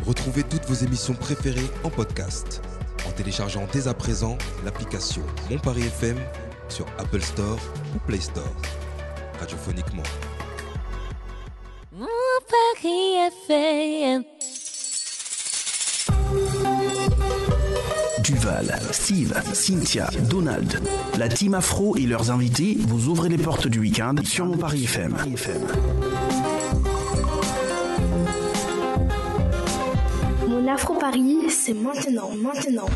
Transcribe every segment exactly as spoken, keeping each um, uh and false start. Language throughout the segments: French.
Retrouvez toutes vos émissions préférées en podcast en téléchargeant dès à présent l'application Mon Paris F M sur Apple Store ou Play Store. Radiophoniquement. Mon Paris F M. Duval, Steve, Cynthia, Donald, la team Afro et leurs invités vous ouvrent les portes du week-end sur Mon Paris F M. Mon Afro Paris, c'est maintenant, maintenant.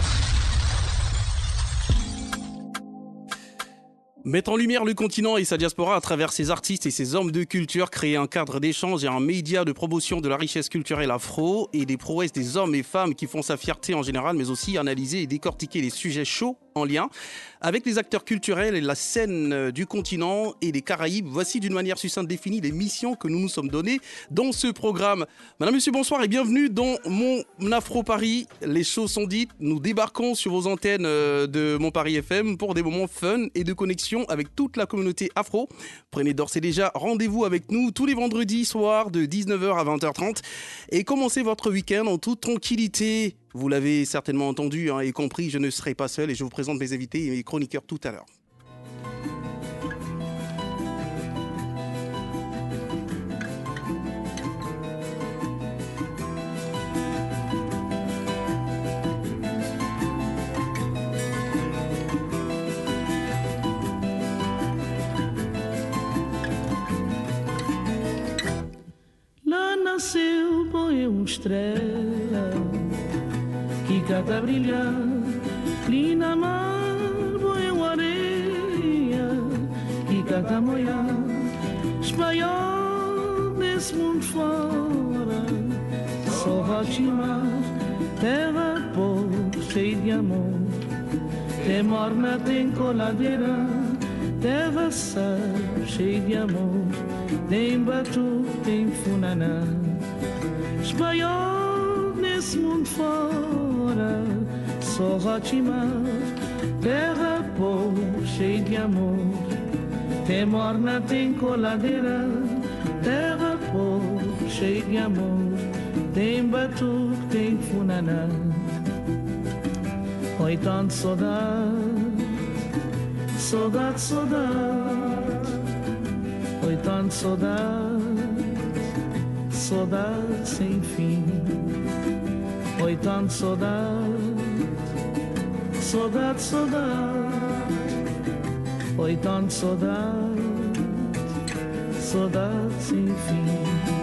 Mettre en lumière le continent et sa diaspora à travers ses artistes et ses hommes de culture, créer un cadre d'échange et un média de promotion de la richesse culturelle afro et des prouesses des hommes et femmes qui font sa fierté en général, mais aussi analyser et décortiquer les sujets chauds en lien avec les acteurs culturels et la scène du continent et des Caraïbes. Voici d'une manière succincte définie les missions que nous nous sommes données dans ce programme. Madame, monsieur, bonsoir et bienvenue dans Mon Afro Paris. Les choses sont dites, nous débarquons sur vos antennes de Mon Paris F M pour des moments fun et de connexion avec toute la communauté afro. Prenez d'ores et déjà rendez-vous avec nous tous les vendredis soirs de dix-neuf heures à vingt heures trente et commencez votre week-end en toute tranquillité. Vous l'avez certainement entendu hein, et compris, je ne serai pas seul et je vous présente mes invités et mes chroniqueurs tout à l'heure. Lá nasceu, põe uma estrela que cata brilhar, ali na mar, põe uma areia que cata moiar, espanhol nesse mundo fora, só Rotimar, terra pobre, cheia de amor, tem morna, tem coladeira, terra sal, cheia de amor, tem batu, tem funaná, espanhol nesse mundo fora, só Rotimar, terra pobre, cheia de amor, tem morna, tem coladeira, terra pobre, cheia de amor, tem batu, tem funaná, oi tanto saudade, saudade, saudade, oi tanto saudade, saudade sem fim. Oi, tanto saudade, saudade, saudade. Oi, tanto saudade, saudade sem fim.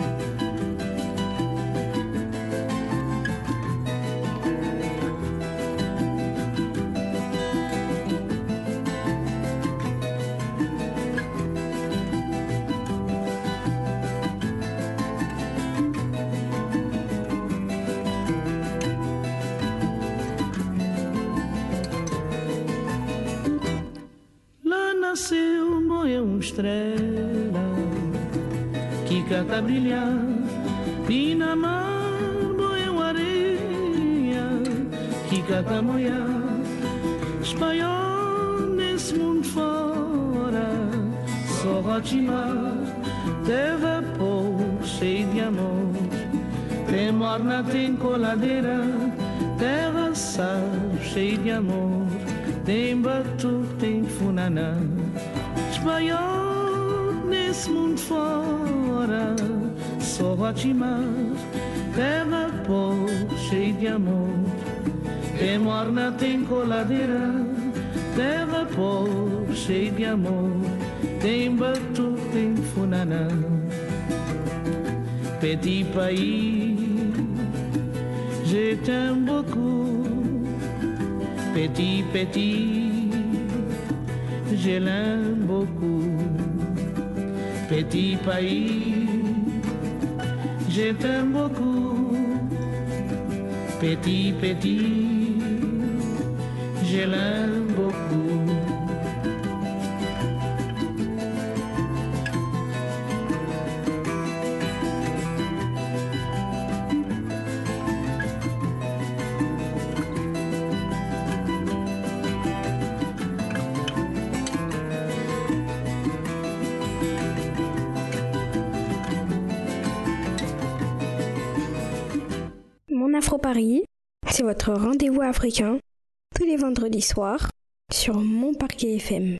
Estrela que cata brilhar e na mar boiu areia que cata moiar, espanhol nesse mundo fora, só Rotimar, terra pobre, cheia de amor, tem morna, tem coladeira, terra sal, cheia de amor, tem batu, tem funaná, espanhol nesse mundo fora, só Rotimar, terra pobre, cheia de amor, tem morna, tem coladeira, terra pobre, cheia de amor, tem batu, tem funaná, petit pays, je t'aime beaucoup, petit, petit, je l'aime beaucoup, petit pays, je t'aime beaucoup, petit, petit, je l'aime beaucoup. Afro Paris, c'est votre rendez-vous africain, tous les vendredis soirs, sur Mon Paris F M.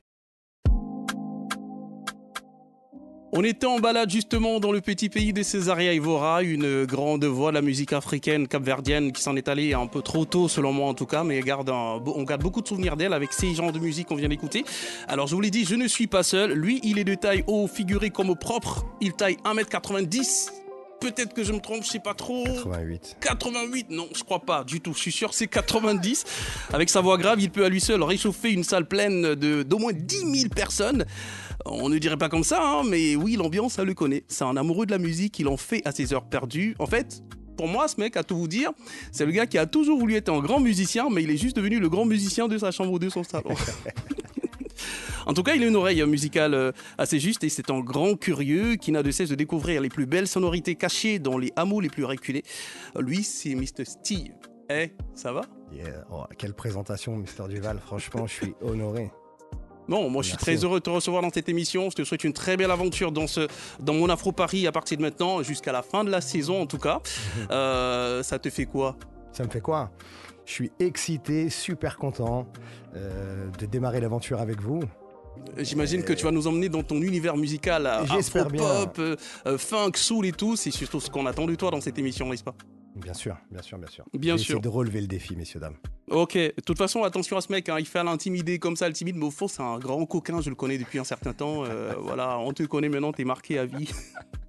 On était en balade justement dans le petit pays de Césaria Evora, une grande voix de la musique africaine capverdienne qui s'en est allée un peu trop tôt selon moi en tout cas, mais garde un, on garde beaucoup de souvenirs d'elle avec ces genres de musique qu'on vient d'écouter. Alors je vous l'ai dit, je ne suis pas seul, lui il est de taille haut figuré comme au propre, il taille un mètre quatre-vingt-dix. Peut-être que je me trompe, je sais pas trop. quatre-vingt-huit. quatre-vingt-huit, non, je crois pas du tout. Je suis sûr que c'est quatre-vingt-dix. Avec sa voix grave, il peut à lui seul réchauffer une salle pleine de, d'au moins dix mille personnes. On ne dirait pas comme ça, hein, mais oui, l'ambiance, ça le connaît. C'est un amoureux de la musique, il en fait à ses heures perdues. En fait, pour moi, ce mec, à tout vous dire, c'est le gars qui a toujours voulu être un grand musicien, mais il est juste devenu le grand musicien de sa chambre ou de son salon. En tout cas, il a une oreille musicale assez juste et c'est un grand curieux qui n'a de cesse de découvrir les plus belles sonorités cachées dans les hameaux les plus reculés. Lui, c'est mister Steve. Eh, ça va ? Yeah. Oh, quelle présentation, mister Duval. Franchement, je suis honoré. Non, moi je suis Merci. très heureux de te recevoir dans cette émission. Je te souhaite une très belle aventure dans, ce, dans Mon Afro Paris à partir de maintenant, jusqu'à la fin de la saison en tout cas. Euh, ça te fait quoi ? Ça me fait quoi ? Je suis excité, super content euh, de démarrer l'aventure avec vous. J'imagine que tu vas nous emmener dans ton univers musical J'espère afro-pop, euh, euh, funk, soul et tout. C'est surtout ce qu'on attend de toi dans cette émission, n'est-ce pas ? Bien sûr, bien sûr, bien sûr. Bien J'ai sûr. essayé de relever le défi, messieurs, dames. Ok, de toute façon, attention à ce mec, hein. Il fait à l'intimider comme ça, le timide, mais au fond, c'est un grand coquin, je le connais depuis un certain temps. Euh, voilà, on te connaît maintenant, t'es marqué à vie.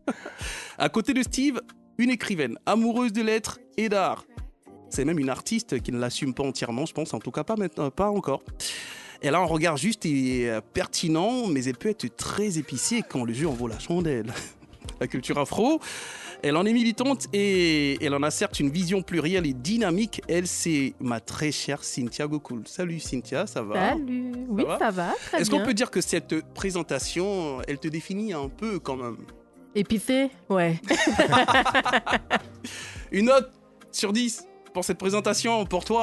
À côté de Steve, une écrivaine, amoureuse de lettres et d'art. C'est même une artiste qui ne l'assume pas entièrement, je pense, en tout cas pas, maintenant, pas encore. Elle a un regard juste et euh, pertinent, mais elle peut être très épicée quand le jeu en vaut la chandelle. La culture afro, elle en est militante et elle en a certes une vision plurielle et dynamique. Elle, c'est ma très chère Cynthia Gocool. Salut Cynthia, ça va ? Salut. Oui, va ça va, très Est-ce bien. qu'on peut dire que cette présentation, elle te définit un peu quand même ? Épicé, ouais. Une note sur dix pour cette présentation, pour toi ?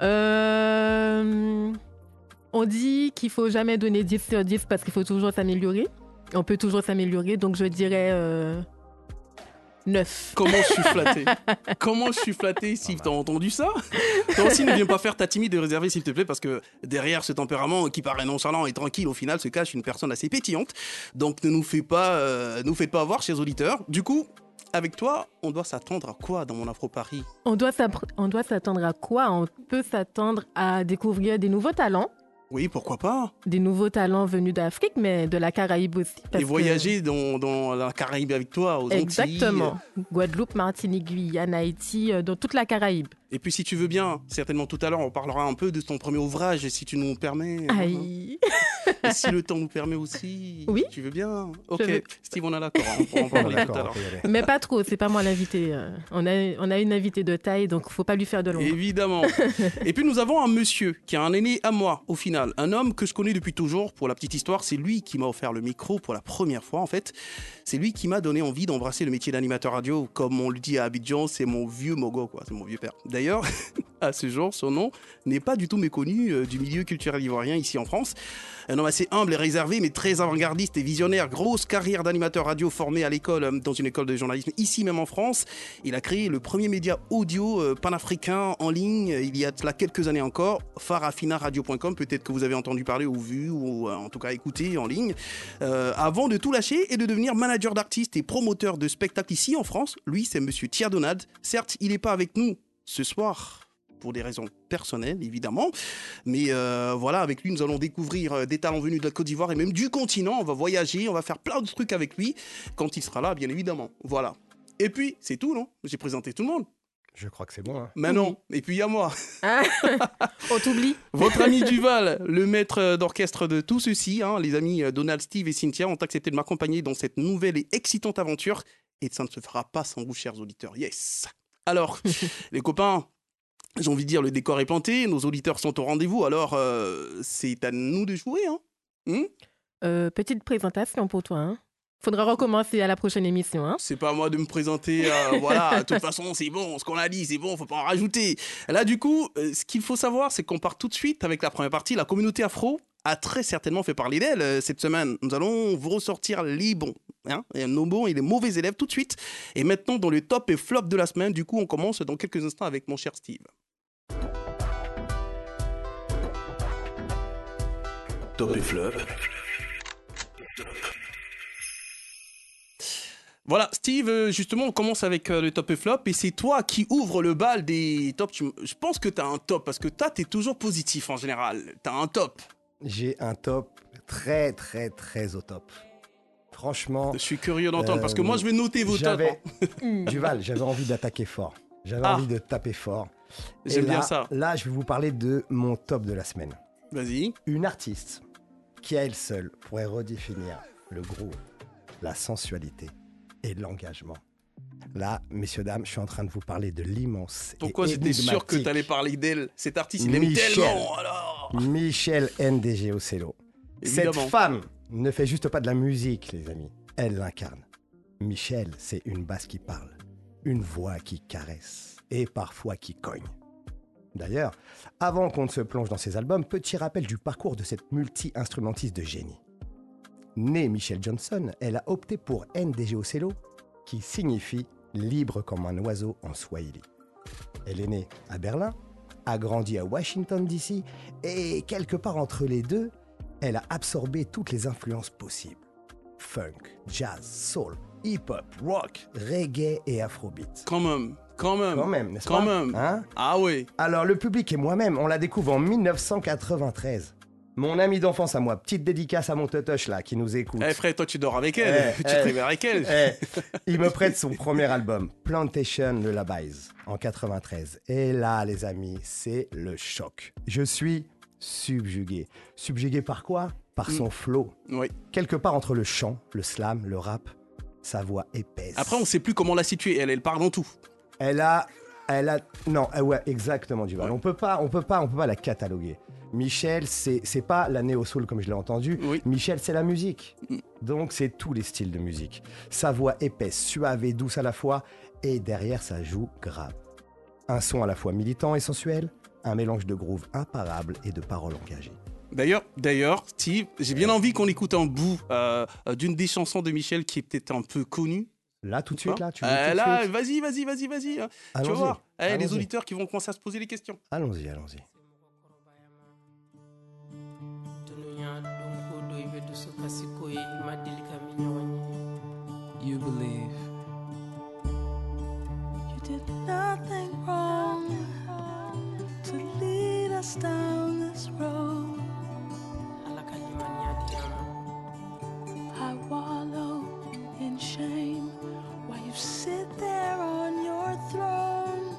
Euh, on dit qu'il faut jamais donner dix sur dix parce qu'il faut toujours s'améliorer. On peut toujours s'améliorer, donc je dirais euh, neuf. Comment je suis flatté. Comment je suis flatté, Steve. T'as entendu ça ? Toi aussi, ne viens pas faire ta timide et réservée, s'il te plaît, parce que derrière ce tempérament qui paraît nonchalant et tranquille, au final, se cache une personne assez pétillante. Donc, ne nous fais pas, euh, nous faites pas avoir, chers auditeurs. Du coup, avec toi, on doit s'attendre à quoi dans Mon Afro Paris ? On doit, s'appr- on doit s'attendre à quoi ? On peut s'attendre à découvrir des nouveaux talents. Oui, pourquoi pas ? Des nouveaux talents venus d'Afrique, mais de la Caraïbe aussi. parce Et que- voyager dans, dans la Caraïbe avec toi, aux Antilles. Exactement. Guadeloupe, Martinique, Guyane, Haïti, euh, dans toute la Caraïbe. Et puis, si tu veux bien, certainement tout à l'heure, on parlera un peu de ton premier ouvrage, si tu nous permets. Aïe. Et si le temps nous permet aussi. Oui. Tu veux bien ? Ok, veux. Steve, on est d'accord. On pourra en parler tout D'accord, à on l'heure. peut y aller. Mais pas trop, c'est pas moi l'invité. euh. On a, on a une invitée de taille, donc faut pas lui faire de l'ombre. Évidemment. Et puis nous avons un monsieur qui est un aîné à moi au final, un homme que je connais depuis toujours. Pour la petite histoire, c'est lui qui m'a offert le micro pour la première fois en fait. C'est lui qui m'a donné envie d'embrasser le métier d'animateur radio. Comme on le dit à Abidjan, c'est mon vieux mogo quoi, c'est mon vieux père. D'ailleurs, à ce jour, son nom n'est pas du tout méconnu euh, du milieu culturel ivoirien ici en France. Un homme assez humble et réservé, mais très avant-gardiste et visionnaire. Grosse carrière d'animateur radio formé à l'école, euh, dans une école de journalisme ici même en France. Il a créé le premier média audio euh, panafricain en ligne euh, il y a de cela quelques années encore, farafina radio point com. Peut-être que vous avez entendu parler ou vu ou euh, en tout cas écouté en ligne. Euh, avant de tout lâcher et de devenir manager d'artistes et promoteur de spectacles ici en France, lui c'est Monsieur Thierry Donald. Certes, il n'est pas avec nous ce soir pour des raisons personnelles, évidemment. Mais euh, voilà, avec lui, nous allons découvrir euh, des talents venus de la Côte d'Ivoire et même du continent. On va voyager, on va faire plein de trucs avec lui quand il sera là, bien évidemment. Voilà. Et puis, c'est tout, non ? J'ai présenté tout le monde. Je crois que c'est bon. Hein. Mais non. Et puis, il y a moi. Ah, on t'oublie. Votre ami Duval, le maître d'orchestre de tout ceci. Hein, les amis Donald, Steve et Cynthia ont accepté de m'accompagner dans cette nouvelle et excitante aventure. Et ça ne se fera pas sans vous, chers auditeurs. Yes. Alors, les copains, j'ai envie de dire, le décor est planté, nos auditeurs sont au rendez-vous, alors euh, c'est à nous de jouer. Hein. Hmm Euh, petite présentation pour toi. Hein. Faudra recommencer à la prochaine émission. Hein. C'est pas à moi de me présenter, euh, voilà, de toute façon c'est bon, ce qu'on a dit c'est bon, faut pas en rajouter. Là du coup, euh, ce qu'il faut savoir, c'est qu'on part tout de suite avec la première partie. La communauté afro a très certainement fait parler d'elle euh, cette semaine. Nous allons vous ressortir les bons, hein, et nos bons et les mauvais élèves tout de suite. Et maintenant, dans le top et flop de la semaine, du coup, on commence dans quelques instants avec mon cher Steve. Top et flop. Voilà, Steve, justement, on commence avec le top et flop. Et c'est toi qui ouvre le bal des tops. Tu... Je pense que tu as un top, parce que toi, tu es toujours positif en général. Tu as un top. J'ai un top très, très, très au top. Franchement... Je suis curieux d'entendre, euh, parce que moi, je vais noter vos tops. Hein. Duval, j'avais envie d'attaquer fort. J'avais ah. envie de taper fort. J'aime là, bien ça. Là, je vais vous parler de mon top de la semaine. Vas-y. Une artiste qui, à elle seule, pourrait redéfinir le groove, la sensualité et l'engagement. Là, messieurs, dames, je suis en train de vous parler de l'immense. Pourquoi j'étais sûr que tu allais parler d'elle? Cet artiste, il aime tellement alors. Michel N D G Ocello. Cette femme ne fait juste pas de la musique, les amis. Elle l'incarne. Michel, c'est une basse qui parle, une voix qui caresse et parfois qui cogne. D'ailleurs, avant qu'on ne se plonge dans ses albums, petit rappel du parcours de cette multi-instrumentiste de génie. Née Michelle Johnson, elle a opté pour N D G Ocello, qui signifie libre comme un oiseau en swahili. Elle est née à Berlin, a grandi à Washington D C et quelque part entre les deux, elle a absorbé toutes les influences possibles. Funk, jazz, soul, hip-hop, rock, reggae et afrobeat. Quand même, quand même. Quand même, n'est-ce quand pas même. hein? Ah oui. Alors le public et moi-même, on la découvre en dix-neuf cent quatre-vingt-treize. Mon ami d'enfance à moi, petite dédicace à mon totoche là, qui nous écoute. Eh frère, toi tu dors avec elle, eh, tu eh, te réveilles avec elle. Eh, il me prête son premier album, Plantation Lullabies, en quatre-vingt-treize. Et là, les amis, c'est le choc. Je suis subjugué. Subjugué par quoi? Par son mm. flow. Oui. Quelque part entre le chant, le slam, le rap, sa voix épaisse. Après, on ne sait plus comment la situer. Elle, elle parle dans tout. Elle a... Elle a... Non, ouais, exactement, Duval. Ouais. On peut pas, on peut pas, on peut pas la cataloguer. Michel, c'est, c'est pas la néo-soul comme je l'ai entendu. Oui. Michel, c'est la musique. Donc, c'est tous les styles de musique. Sa voix épaisse, suave et douce à la fois. Et derrière, ça joue grave. Un son à la fois militant et sensuel. Un mélange de groove imparable et de paroles engagées. D'ailleurs, d'ailleurs, Steve, j'ai bien envie qu'on écoute un bout euh, d'une des chansons de Michel qui est peut-être un peu connue. Là, tout de suite, là, tu veux euh, tout Là, de suite vas-y, vas-y, vas-y, vas-y. Hein. Tu vas voir, eh, les auditeurs qui vont commencer à se poser les questions. Allons-y, allons-y. You believe you did nothing wrong to lead us down this road. I wallow in shame while you sit there on your throne.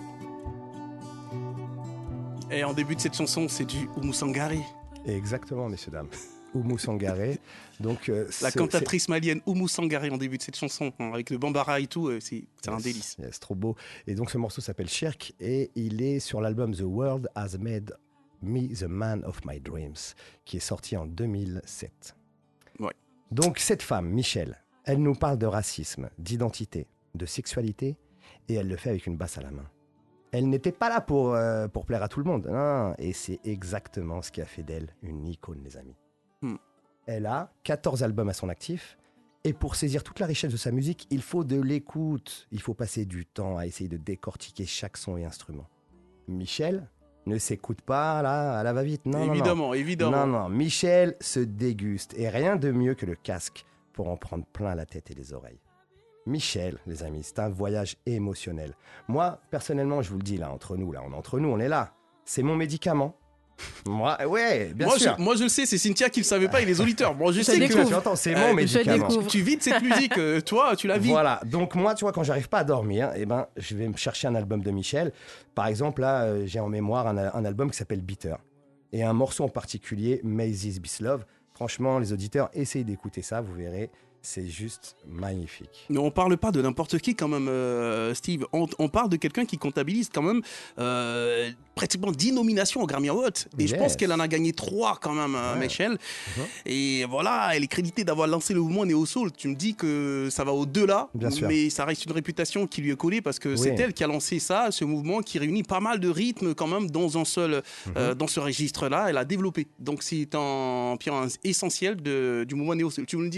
Et en début de cette chanson, c'est du Oumou Sangaré. Exactement, messieurs, dames. Oumou Sangaré. Donc, euh, la cantatrice c'est... malienne Oumou Sangaré en début de cette chanson, hein, avec le bambara et tout, euh, c'est, c'est yes, un délice. C'est yes, trop beau. Et donc, ce morceau s'appelle Shirk et il est sur l'album The World Has Made Me the Man of My Dreams, qui est sorti en deux mille sept. Ouais. Donc, cette femme, Michel, elle nous parle de racisme, d'identité, de sexualité, et elle le fait avec une basse à la main. Elle n'était pas là pour, euh, pour plaire à tout le monde. Non, et c'est exactement ce qui a fait d'elle une icône, les amis. Hmm. Elle a quatorze albums à son actif. Et pour saisir toute la richesse de sa musique, il faut de l'écoute. Il faut passer du temps à essayer de décortiquer chaque son et instrument. Michel ne s'écoute pas là, à la va-vite. Non, évidemment, non, non. évidemment. Non, non. Michel se déguste. Et rien de mieux que le casque pour en prendre plein la tête et les oreilles. Michel, les amis, c'est un voyage émotionnel. Moi, personnellement, je vous le dis là, entre nous, là, on est entre nous, on est là. C'est mon médicament. Moi, ouais, bien moi, sûr. Je, moi, je le sais, c'est Cynthia qui le savait pas et les auditeurs. Moi, je, je sais que tu entends, c'est mon euh, médicament. Tu, tu vis de cette musique, euh, toi, tu la vis. Voilà. Donc moi, tu vois, quand j'arrive pas à dormir, eh ben, je vais me chercher un album de Michel. Par exemple, là, euh, j'ai en mémoire un, un album qui s'appelle Bitter et un morceau en particulier, May This Be Love. Franchement, les auditeurs, essayez d'écouter ça, vous verrez. C'est juste magnifique. Mais on parle pas de n'importe qui quand même, euh, Steve. On, on parle de quelqu'un qui comptabilise quand même euh, pratiquement dix nominations aux Grammy Awards. Et yes. Je pense qu'elle en a gagné trois quand même, ouais. Michel. Uh-huh. Et voilà, elle est créditée d'avoir lancé le mouvement Néo Soul. Tu me dis que ça va au-delà, bien sûr. Mais ça reste une réputation qui lui est collée parce que oui. C'est elle qui a lancé ça, ce mouvement qui réunit pas mal de rythmes quand même dans un seul, uh-huh. euh, dans ce registre-là. Elle a développé. Donc c'est un pion essentiel de, du mouvement Néo Soul. Tu me dis quelque chose, Cynthia ?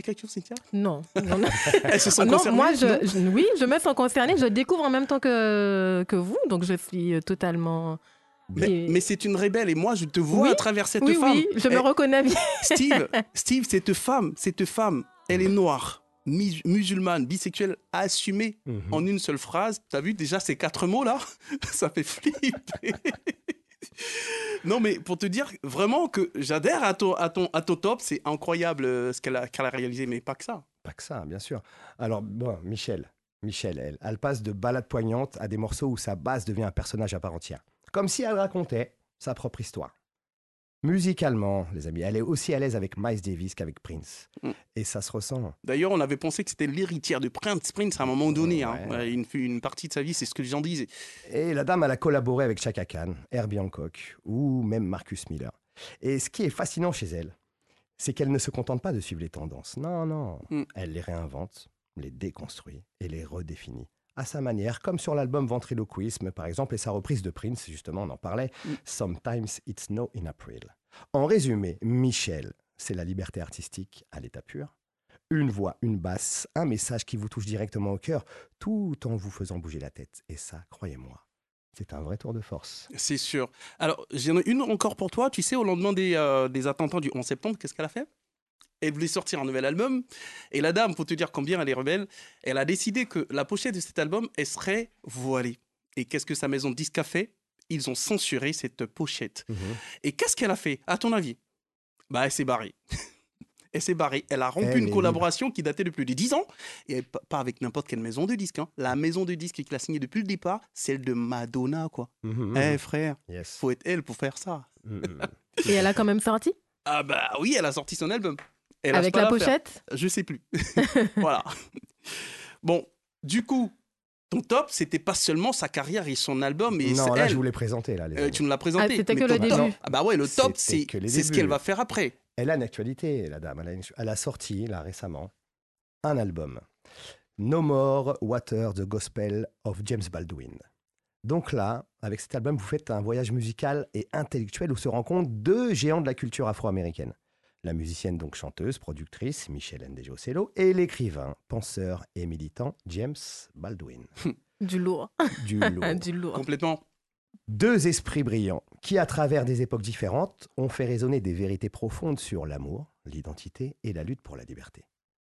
Non. non. Elles se sont non, concernées, moi, je, non je- oui, je me sens concernée. Je découvre en même temps que, que vous, donc je suis totalement. Mais, Et- mais c'est une rebelle et moi je te vois Oui, à travers cette oui, femme. oui, je me Eh, reconnais bien. Steve, Steve, cette femme, cette femme, elle est noire, mis- musulmane, bisexuelle, assumée Mhm. en une seule phrase. T'as vu déjà ces quatre mots là? Ça fait flipper. Non mais pour te dire vraiment que j'adhère à ton, à ton, à ton top, c'est incroyable euh, ce qu'elle a, qu'elle a réalisé, mais pas que ça. Pas que ça, bien sûr. Alors, bon, Michel, Michel, elle, elle passe de ballades poignantes à des morceaux où sa basse devient un personnage à part entière. Comme si elle racontait sa propre histoire. Musicalement, les amis, elle est aussi à l'aise avec Miles Davis qu'avec Prince. Mm. Et ça se ressent. D'ailleurs, on avait pensé que c'était l'héritière de Prince, Prince à un moment donné. hein. Ouais. Ouais, Une, une partie de sa vie, c'est ce que les gens disaient. Et la dame, elle a collaboré avec Chaka Khan, Herbie Hancock ou même Marcus Miller. Et ce qui est fascinant chez elle, c'est qu'elle ne se contente pas de suivre les tendances. Non, non. Mm. Elle les réinvente, les déconstruit et les redéfinit. À sa manière, comme sur l'album Ventriloquisme, par exemple, et sa reprise de Prince, justement, on en parlait, Mm. Sometimes It's Snow in April. En résumé, Michel, c'est la liberté artistique à l'état pur. Une voix, une basse, un message qui vous touche directement au cœur, tout en vous faisant bouger la tête. Et ça, croyez-moi, c'est un vrai tour de force. C'est sûr. Alors, j'en ai une encore pour toi. Tu sais, au lendemain des, euh, des attentats du onze septembre, qu'est-ce qu'elle a fait? Elle voulait sortir un nouvel album. Et la dame, pour te dire combien elle est rebelle, elle a décidé que la pochette de cet album, elle serait voilée. Et qu'est-ce que sa maison de disques a fait? Ils ont censuré cette pochette. Et qu'est-ce qu'elle a fait, à ton avis? Bah, elle s'est barrée. Elle s'est barrée. Elle a rompu Elle une est collaboration qui datait de plus de dix ans. Et pas pas avec n'importe quelle maison de disques. hein. La maison de disques qui l'a signée depuis le départ, celle de Madonna, quoi. Mhm, Eh mhm. frère, Yes. faut être elle pour faire ça. Mhm. Et elle a quand même sorti Ah bah oui, elle a sorti son album. Elle lâche avec pas la l'affaire. pochette. Je sais plus. Voilà. Bon, du coup, ton top, c'était pas seulement sa carrière et son album, mais non, c'est là, elle. je vous l'ai présenté, là, les Euh, amis. tu nous l'as présenté. Ah, c'était mais que le ton début. top- Ah bah ouais, le top, C'était c'est que les c'est ce débuts. qu'elle va faire après. Elle a une actualité, la dame. Elle a, une- elle a sorti, là, récemment, un album. No More Water, The Gospel of James Baldwin. Donc là, avec cet album, vous faites un voyage musical et intellectuel où se rencontrent deux géants de la culture afro-américaine. La musicienne, donc chanteuse, productrice, Michel Ndegeocello, et l'écrivain, penseur et militant, James Baldwin. Du lourd. Du lourd. du lourd. Complètement. Deux esprits brillants qui, à travers des époques différentes, ont fait résonner des vérités profondes sur l'amour, l'identité et la lutte pour la liberté.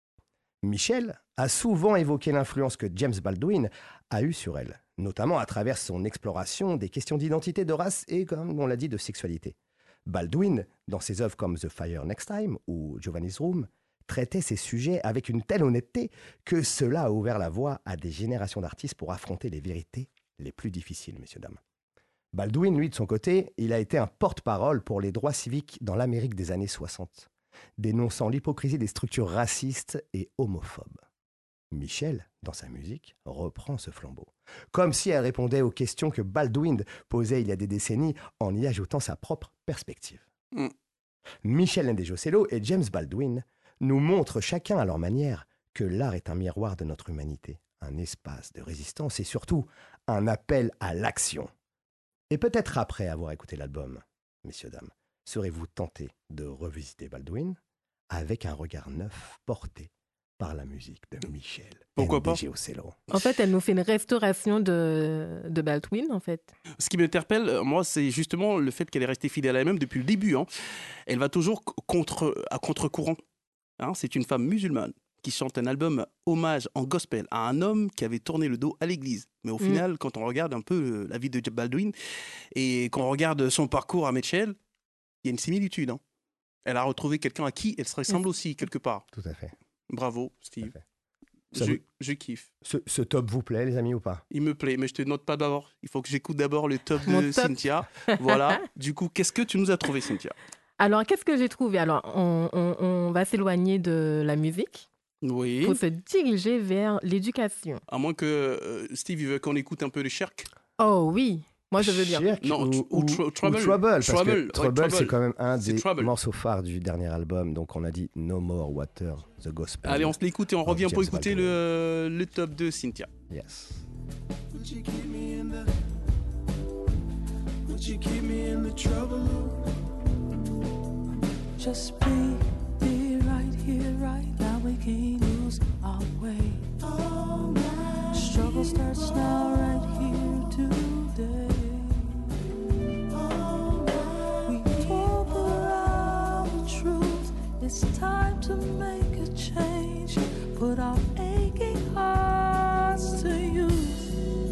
Michel a souvent évoqué l'influence que James Baldwin a eue sur elle, notamment à travers son exploration des questions d'identité, de race et, comme on l'a dit, de sexualité. Baldwin, dans ses œuvres comme The Fire Next Time ou Giovanni's Room, traitait ces sujets avec une telle honnêteté que cela a ouvert la voie à des générations d'artistes pour affronter les vérités les plus difficiles, messieurs, dames. Baldwin, lui, de son côté, il a été un porte-parole pour les droits civiques dans l'Amérique des années soixante, dénonçant l'hypocrisie des structures racistes et homophobes. Michel, dans sa musique, reprend ce flambeau, comme si elle répondait aux questions que Baldwin posait il y a des décennies en y ajoutant sa propre perspective. Mm. Michel Ndegeocello et James Baldwin nous montrent chacun à leur manière que l'art est un miroir de notre humanité, un espace de résistance et surtout un appel à l'action. Et peut-être après avoir écouté l'album, messieurs, dames, serez-vous tentés de revisiter Baldwin avec un regard neuf porté par la musique de Michel Pourquoi pas? Ndegeocello. En fait, elle nous fait une restauration de, de Baldwin, en fait. Ce qui m'interpelle, euh, moi, c'est justement le fait qu'elle est restée fidèle à elle-même depuis le début. hein. Elle va toujours c- contre, à contre-courant. Hein, c'est une femme musulmane qui chante un album hommage en gospel à un homme qui avait tourné le dos à l'église. Mais au Mm. final, quand on regarde un peu euh, la vie de Baldwin et qu'on regarde son parcours à Mitchell, il y a une similitude. hein. Elle a retrouvé quelqu'un à qui elle se ressemble aussi, quelque part. Tout à fait. Bravo, tout à Steve. fait. Ça Je, vous- je kiffe. Ce, ce top vous plaît, les amis, ou pas? Il me plaît, mais je te note pas d'abord. Il faut que j'écoute d'abord le top Mon de top. Cynthia. Voilà. Du coup, qu'est-ce que tu nous as trouvé, Cynthia? Alors, qu'est-ce que j'ai trouvé? Alors, on, on- on va s'éloigner de la musique Oui. pour se diriger vers l'éducation. À moins que euh, Steve il veut qu'on écoute un peu de Cherk. Oh oui, moi je veux bien. Shirk Non, ou, tr- ou ou- tr- ou Trouble. Trouble, parce que Trouble, ouais, Trouble, c'est Trouble. quand même un C'est des Trouble. morceaux phares du dernier album. Donc on a dit No More Water, The Gospel. Allez, on se l'écoute et on Oh, revient pour James écouter Baldwin. le, le top de Cynthia. Yes. Would you keep me in the Would you keep me in the trouble? Just be, be right here, right now we can lose our way. Oh, my struggle starts now, right here today. Oh, my we talk around the truth. It's time to make a change. Put our aching hearts to use.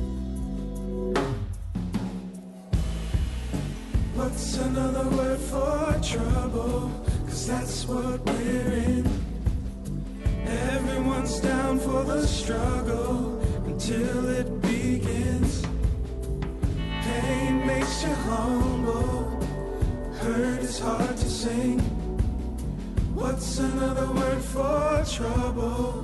What's another word for trouble? 'Cause that's what we're in. Everyone's down for the struggle until it begins. Pain makes you humble, hurt is hard to sing. What's another word for trouble?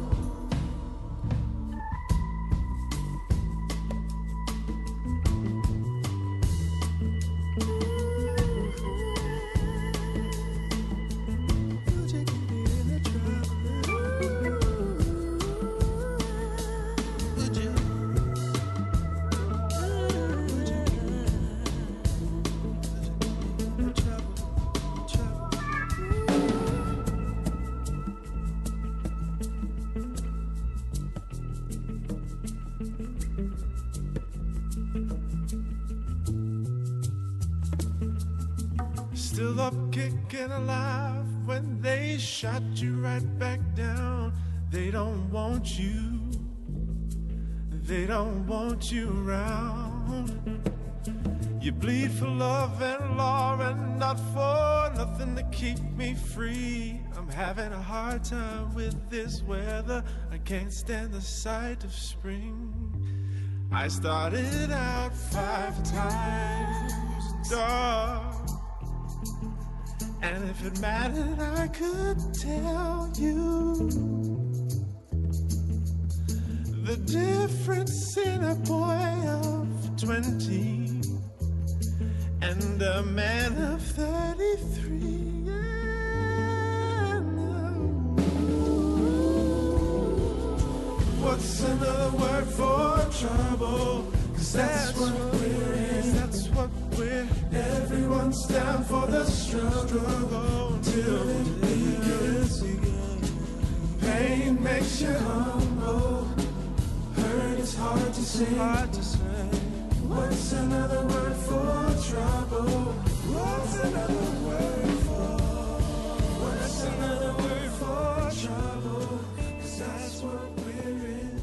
Still up, kicking alive when they shot you right back down. They don't want you, they don't want you around. You bleed for love and law and not for nothing to keep me free. I'm having a hard time with this weather. I can't stand the sight of spring. I started out five times dark. And if it mattered, I could tell you the difference in a boy of twenty and a man of thirty-three. Yeah, no. What's another word for trouble? 'Cause that's, that's what we're in. That's what we're. Everyone's down for the struggle until it begins. Pain makes you humble. Hurt is hard to say. Hard to say. What's another word for trouble? What's another word for? What's another word for trouble? 'Cause that's what we're in.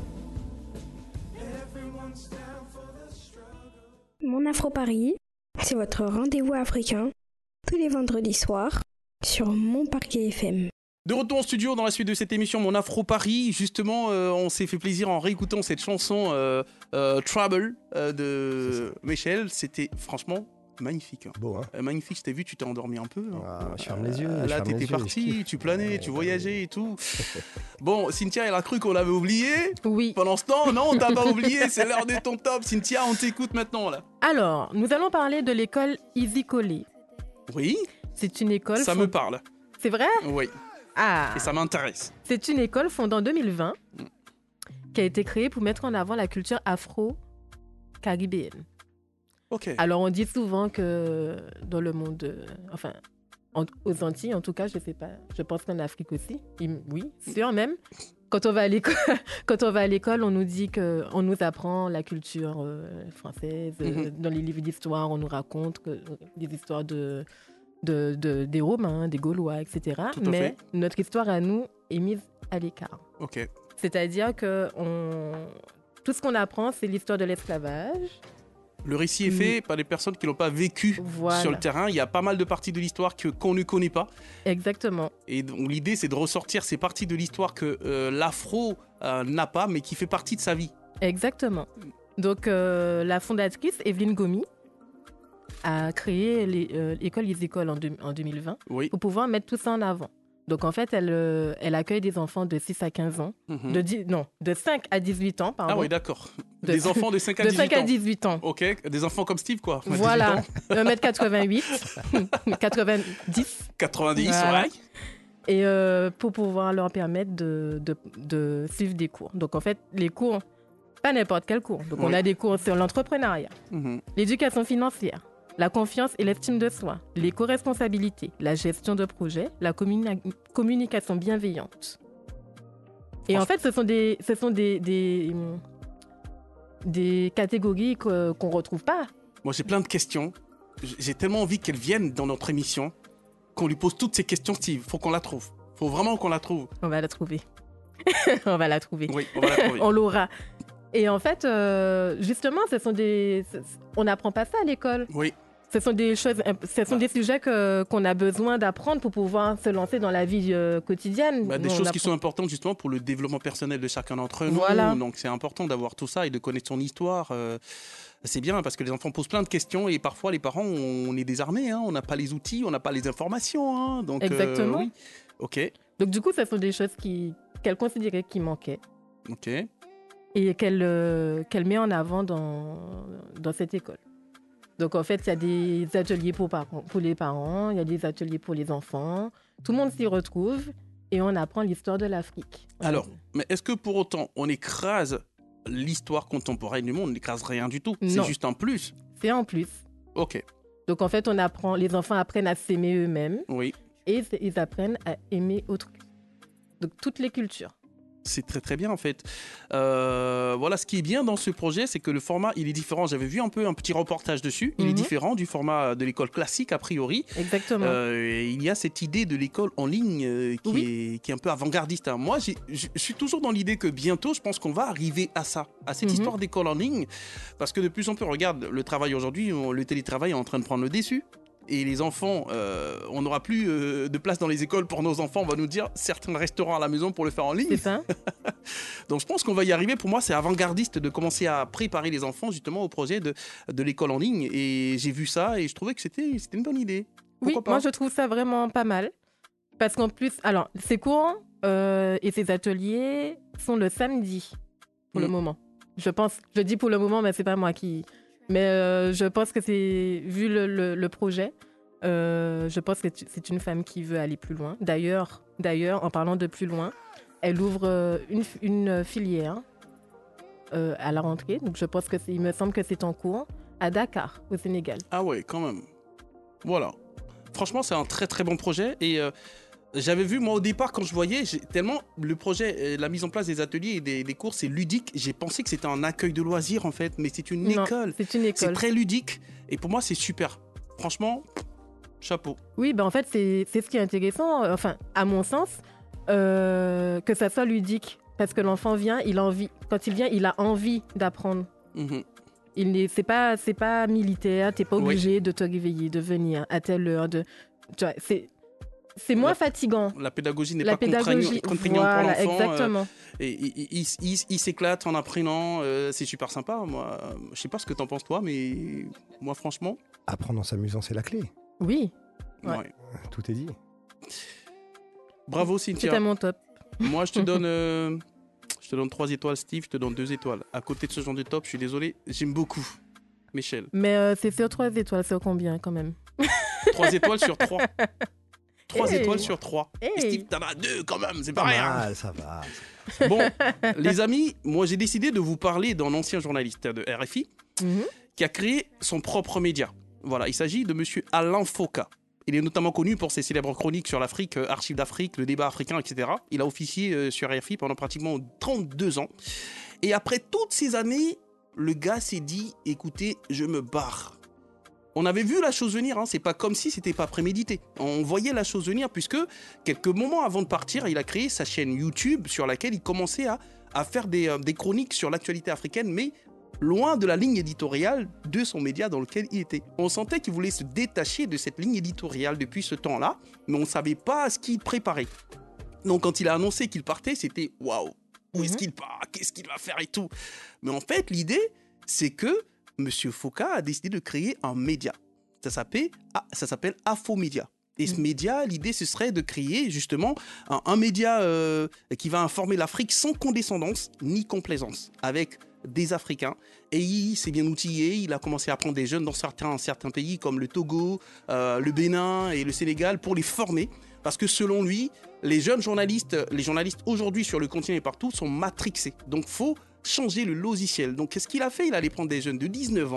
Everyone's down for the struggle. Mon Afro Paris, c'est votre rendez-vous africain tous les vendredis soirs sur Mon Parquet F M. De retour en studio dans la suite de cette émission Mon Afro Paris. Justement, euh, on s'est fait plaisir en réécoutant cette chanson euh, euh, Trouble euh, de Michel. C'était franchement magnifique. Hein. Beau, hein euh, Magnifique, je t'ai vu, tu t'es endormi un peu. Hein. Ah, je ferme les yeux. Euh, là, t'étais parti, tu planais, tu voyageais et tout. Bon, Cynthia, elle a cru qu'on l'avait oublié. Oui. Pendant ce temps, non, on t'a pas oublié. C'est l'heure de ton top. Cynthia, on t'écoute maintenant, là. Alors, nous allons parler de l'école Easy Collé. Oui. C'est une école... Ça fond... me parle. C'est vrai ? Oui. Ah. Et ça m'intéresse. C'est une école fondée en deux mille vingt mm. qui a été créée pour mettre en avant la culture afro-caribéenne. Ok. Alors, on dit souvent que dans le monde, euh, enfin, en, aux Antilles, en tout cas, je ne sais pas, je pense qu'en Afrique aussi, il, oui, sûr même. Quand on va à l'école, quand on va à l'école, on nous dit que, on nous apprend la culture euh, française. Mm-hmm. Euh, dans les livres d'histoire, on nous raconte que, des histoires de, de, de, des Romains, des Gaulois, et cetera. Tout à Mais fait. notre histoire à nous est mise à l'écart. Ok. C'est-à-dire que on, tout ce qu'on apprend, c'est l'histoire de l'esclavage. Le récit est fait mmh. par des personnes qui n'ont pas vécu voilà. sur le terrain. Il y a pas mal de parties de l'histoire que, qu'on ne connaît pas. Exactement. Et donc, l'idée, c'est de ressortir ces parties de l'histoire que euh, l'afro euh, n'a pas, mais qui fait partie de sa vie. Exactement. Donc, euh, la fondatrice, Evelyne Gomi, a créé les, euh, l'école Easy Collé en, de, en deux mille vingt oui. pour pouvoir mettre tout ça en avant. Donc, en fait, elle, euh, elle accueille des enfants de six à quinze ans. Mm-hmm. De dix, non, de cinq à dix-huit ans, pardon. Ah oui, d'accord. De, des enfants de cinq à dix-huit ans. De cinq à dix-huit ans. Ok, des enfants comme Steve, quoi. Voilà, un mètre quatre-vingt-huit, quatre-vingt-dix. quatre-vingt-dix, voilà. ouais. Et euh, pour pouvoir leur permettre de, de, de suivre des cours. Donc, en fait, les cours, pas n'importe quel cours. Donc, oui. on a des cours sur l'entrepreneuriat, mm-hmm. l'éducation financière, la confiance et l'estime de soi, l'éco-responsabilité, la gestion de projet, la communi- communication bienveillante. Et en fait, ce sont des, ce sont des, des, des catégories que, qu'on ne retrouve pas. Moi, j'ai plein de questions. J'ai tellement envie qu'elle vienne dans notre émission, qu'on lui pose toutes ces questions, Steve. Il faut qu'on la trouve. Il faut vraiment qu'on la trouve. On va la trouver. on va la trouver. Oui, on va la trouver. On l'aura. Et en fait, euh, justement, ce sont des... on n'apprend pas ça à l'école. Oui. Ce sont des choses, ce sont des sujets que, qu'on a besoin d'apprendre pour pouvoir se lancer dans la vie euh, quotidienne. Bah, des on choses apprend... qui sont importantes justement pour le développement personnel de chacun d'entre nous. Voilà. Donc c'est important d'avoir tout ça et de connaître son histoire. Euh, c'est bien parce que les enfants posent plein de questions et parfois les parents, on est désarmés. Hein, on n'a pas les outils, on n'a pas les informations. Hein, donc, exactement. Euh, oui. Ok. Donc du coup, ce sont des choses qui, qu'elle considérait qui manquaient. Ok. Et qu'elle, euh, qu'elle met en avant dans, dans cette école. Donc, en fait, il y a des ateliers pour, pour les parents, il y a des ateliers pour les enfants. Tout le monde s'y retrouve et on apprend l'histoire de l'Afrique. Alors, mais est-ce que pour autant, on écrase l'histoire contemporaine du monde? On n'écrase rien du tout. C'est juste en plus. C'est en plus. Ok. Donc, en fait, on apprend, les enfants apprennent à s'aimer eux-mêmes. Oui. Et ils apprennent à aimer autrui. Donc, toutes les cultures. C'est très très bien en fait. Euh, voilà, ce qui est bien dans ce projet, c'est que le format, il est différent. J'avais vu un peu un petit reportage dessus. Il mm-hmm. est différent du format de l'école classique a priori. Exactement. Euh, il y a cette idée de l'école en ligne euh, qui, oui. est, qui est un peu avant-gardiste. Hein. Moi, je suis toujours dans l'idée que bientôt, je pense qu'on va arriver à ça, à cette mm-hmm. histoire d'école en ligne. Parce que de plus en plus, regarde, le travail aujourd'hui, le télétravail est en train de prendre le dessus. Et les enfants, euh, on n'aura plus euh, de place dans les écoles pour nos enfants. On va nous dire, certains resteront à la maison pour le faire en ligne. C'est ça. Donc je pense qu'on va y arriver. Pour moi, c'est avant-gardiste de commencer à préparer les enfants justement au projet de, de l'école en ligne. Et j'ai vu ça et je trouvais que c'était, c'était une bonne idée. Pourquoi oui, pas? moi je trouve ça vraiment pas mal. Parce qu'en plus, alors, ces cours euh, et ces ateliers sont le samedi pour mmh. le moment. Je pense, je dis pour le moment, mais c'est pas moi qui... Mais euh, je pense que c'est, vu le, le, le projet, euh, je pense que c'est une femme qui veut aller plus loin. D'ailleurs, d'ailleurs en parlant de plus loin, elle ouvre euh, une, une filière euh, à la rentrée. Donc je pense que c'est, il me semble que c'est en cours à Dakar, au Sénégal. Ah ouais, quand même. Voilà. Franchement, c'est un très très bon projet et... Euh... J'avais vu, moi, au départ, quand je voyais, j'ai, tellement le projet, la mise en place des ateliers et des, des cours, c'est ludique. J'ai pensé que c'était un accueil de loisirs, en fait, mais c'est une non, école. C'est une école. C'est très ludique. Et pour moi, c'est super. Franchement, chapeau. Oui, ben en fait, c'est, c'est ce qui est intéressant, enfin, à mon sens, euh, que ça soit ludique. Parce que l'enfant vient, il a envie, quand il vient, il a envie d'apprendre. Mm-hmm. Il n'est, c'est pas, c'est pas militaire, t'es pas obligé oui. de te réveiller, de venir à telle heure. De, tu vois, c'est... C'est moins la, fatigant. La pédagogie n'est la pas pédagogie, contraignante voilà, pour l'enfant. Exactement. Euh, et il, il, il, il s'éclate en apprenant. Euh, c'est super sympa. Moi, je sais pas ce que t'en penses toi, mais moi, franchement. Apprendre en s'amusant, c'est la clé. Oui. Ouais. Ouais. Tout est dit. Bravo, Cynthia. C'était mon top. Moi, je te donne. Euh, je te donne trois étoiles, Steve. Je te donne deux étoiles. À côté de ce genre de top, je suis désolé. J'aime beaucoup. Michel. Mais euh, c'est sur trois étoiles, c'est combien quand même? Trois étoiles sur trois. Trois hey. étoiles sur trois. Hey. Et Steve, t'en as deux quand même, c'est pas rien. Ah, ça va. Bon, les amis, moi j'ai décidé de vous parler d'un ancien journaliste de R F I mm-hmm. qui a créé son propre média. Voilà, il s'agit de monsieur Alain Foka. Il est notamment connu pour ses célèbres chroniques sur l'Afrique, euh, Archives d'Afrique, le débat africain, et cetera. Il a officié euh, sur R F I pendant pratiquement trente-deux ans. Et après toutes ces années, le gars s'est dit, écoutez, je me barre. On avait vu la chose venir, hein. C'est pas comme si c'était pas prémédité. On voyait la chose venir puisque quelques moments avant de partir, il a créé sa chaîne YouTube sur laquelle il commençait à, à faire des, euh, des chroniques sur l'actualité africaine, mais loin de la ligne éditoriale de son média dans lequel il était. On sentait qu'il voulait se détacher de cette ligne éditoriale depuis ce temps-là, mais on ne savait pas ce qu'il préparait. Donc quand il a annoncé qu'il partait, c'était « Waouh, où est-ce qu'il part? Qu'est-ce qu'il va faire et tout ?» Mais en fait, l'idée, c'est que Monsieur Foka a décidé de créer un média. Ça s'appelle, ça s'appelle Afromédia. Et ce mmh. média, l'idée, ce serait de créer justement un, un média euh, qui va informer l'Afrique sans condescendance ni complaisance, avec des Africains. Et il s'est bien outillé, il a commencé à prendre des jeunes dans certains, certains pays comme le Togo, euh, le Bénin et le Sénégal pour les former. Parce que selon lui, les jeunes journalistes, les journalistes aujourd'hui sur le continent et partout sont matrixés. Donc il faut changer le logiciel. Donc qu'est-ce qu'il a fait? Il allait prendre des jeunes de dix-neuf ans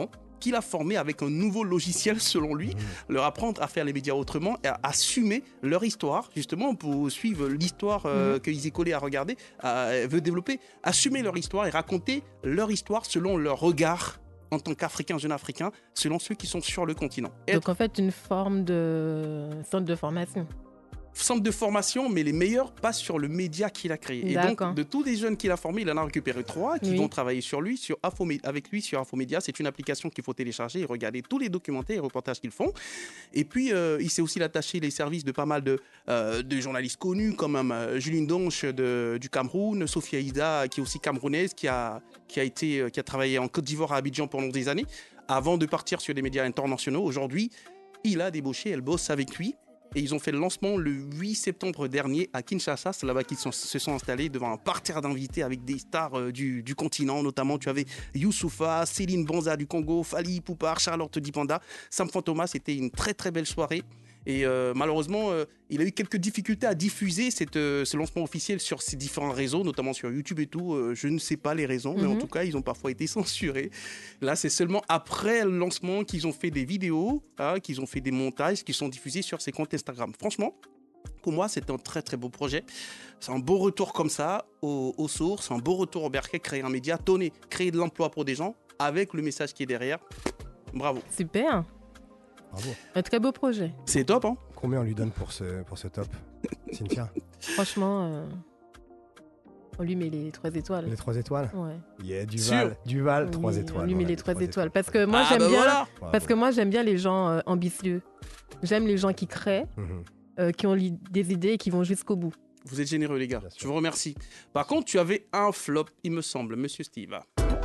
qu'il a formés avec un nouveau logiciel selon lui, mmh. leur apprendre à faire les médias autrement et à assumer leur histoire, justement pour suivre l'histoire euh, mmh. que Izzy Collé a regardé, euh, veut développer, assumer leur histoire et raconter leur histoire selon leur regard en tant qu'Africain, jeune Africain, selon ceux qui sont sur le continent. Et donc en fait une forme de centre de formation. Centre de formation, mais les meilleurs passent sur le média qu'il a créé. Et D'accord. donc, de tous les jeunes qu'il a formés, il en a récupéré trois qui oui. vont travailler sur lui, sur Afomé- avec lui sur Infomédia. C'est une application qu'il faut télécharger et regarder tous les documentaires et reportages qu'ils font. Et puis, euh, il s'est aussi attaché les services de pas mal de, euh, de journalistes connus, comme euh, Juline Donche de, du Cameroun, Sophia Ida, qui est aussi camerounaise, qui a, qui, a été, euh, qui a travaillé en Côte d'Ivoire à Abidjan pendant des années, avant de partir sur des médias internationaux. Aujourd'hui, il a débauché, elle bosse avec lui. Et ils ont fait le lancement le huit septembre dernier à Kinshasa. C'est là-bas qu'ils sont, se sont installés devant un parterre d'invités avec des stars euh, du, du continent. Notamment, tu avais Youssoufa, Céline Bonza du Congo, Fally Ipupa, Charlotte Dipanda, Sam Fantoma. C'était une très très belle soirée. Et euh, malheureusement, euh, il a eu quelques difficultés à diffuser cette, euh, ce lancement officiel sur ces différents réseaux, notamment sur YouTube et tout. Euh, je ne sais pas les raisons, mais mm-hmm. en tout cas, ils ont parfois été censurés. Là, c'est seulement après le lancement qu'ils ont fait des vidéos, hein, qu'ils ont fait des montages qui sont diffusés sur ces comptes Instagram. Franchement, pour moi, c'est un très très beau projet. C'est un beau retour comme ça aux, aux sources, un beau retour au bercail, créer un média, donner, créer de l'emploi pour des gens avec le message qui est derrière. Bravo. Super. Bravo. Un très beau projet. C'est top, hein? Combien on lui donne pour ce, pour ce top, Cynthia? Franchement, euh, on lui met les trois étoiles. Les trois étoiles? Ouais. Il y a Duval, Duval, oui, trois étoiles. On lui met voilà, les trois étoiles. étoiles. Parce que moi, ah, j'aime bah bien. Voilà. Parce que moi, j'aime bien les gens euh, ambitieux. J'aime les gens qui créent, mm-hmm. euh, qui ont li- des idées et qui vont jusqu'au bout. Vous êtes généreux, les gars. Je vous remercie. Par contre, tu avais un flop, il me semble, Monsieur Steve.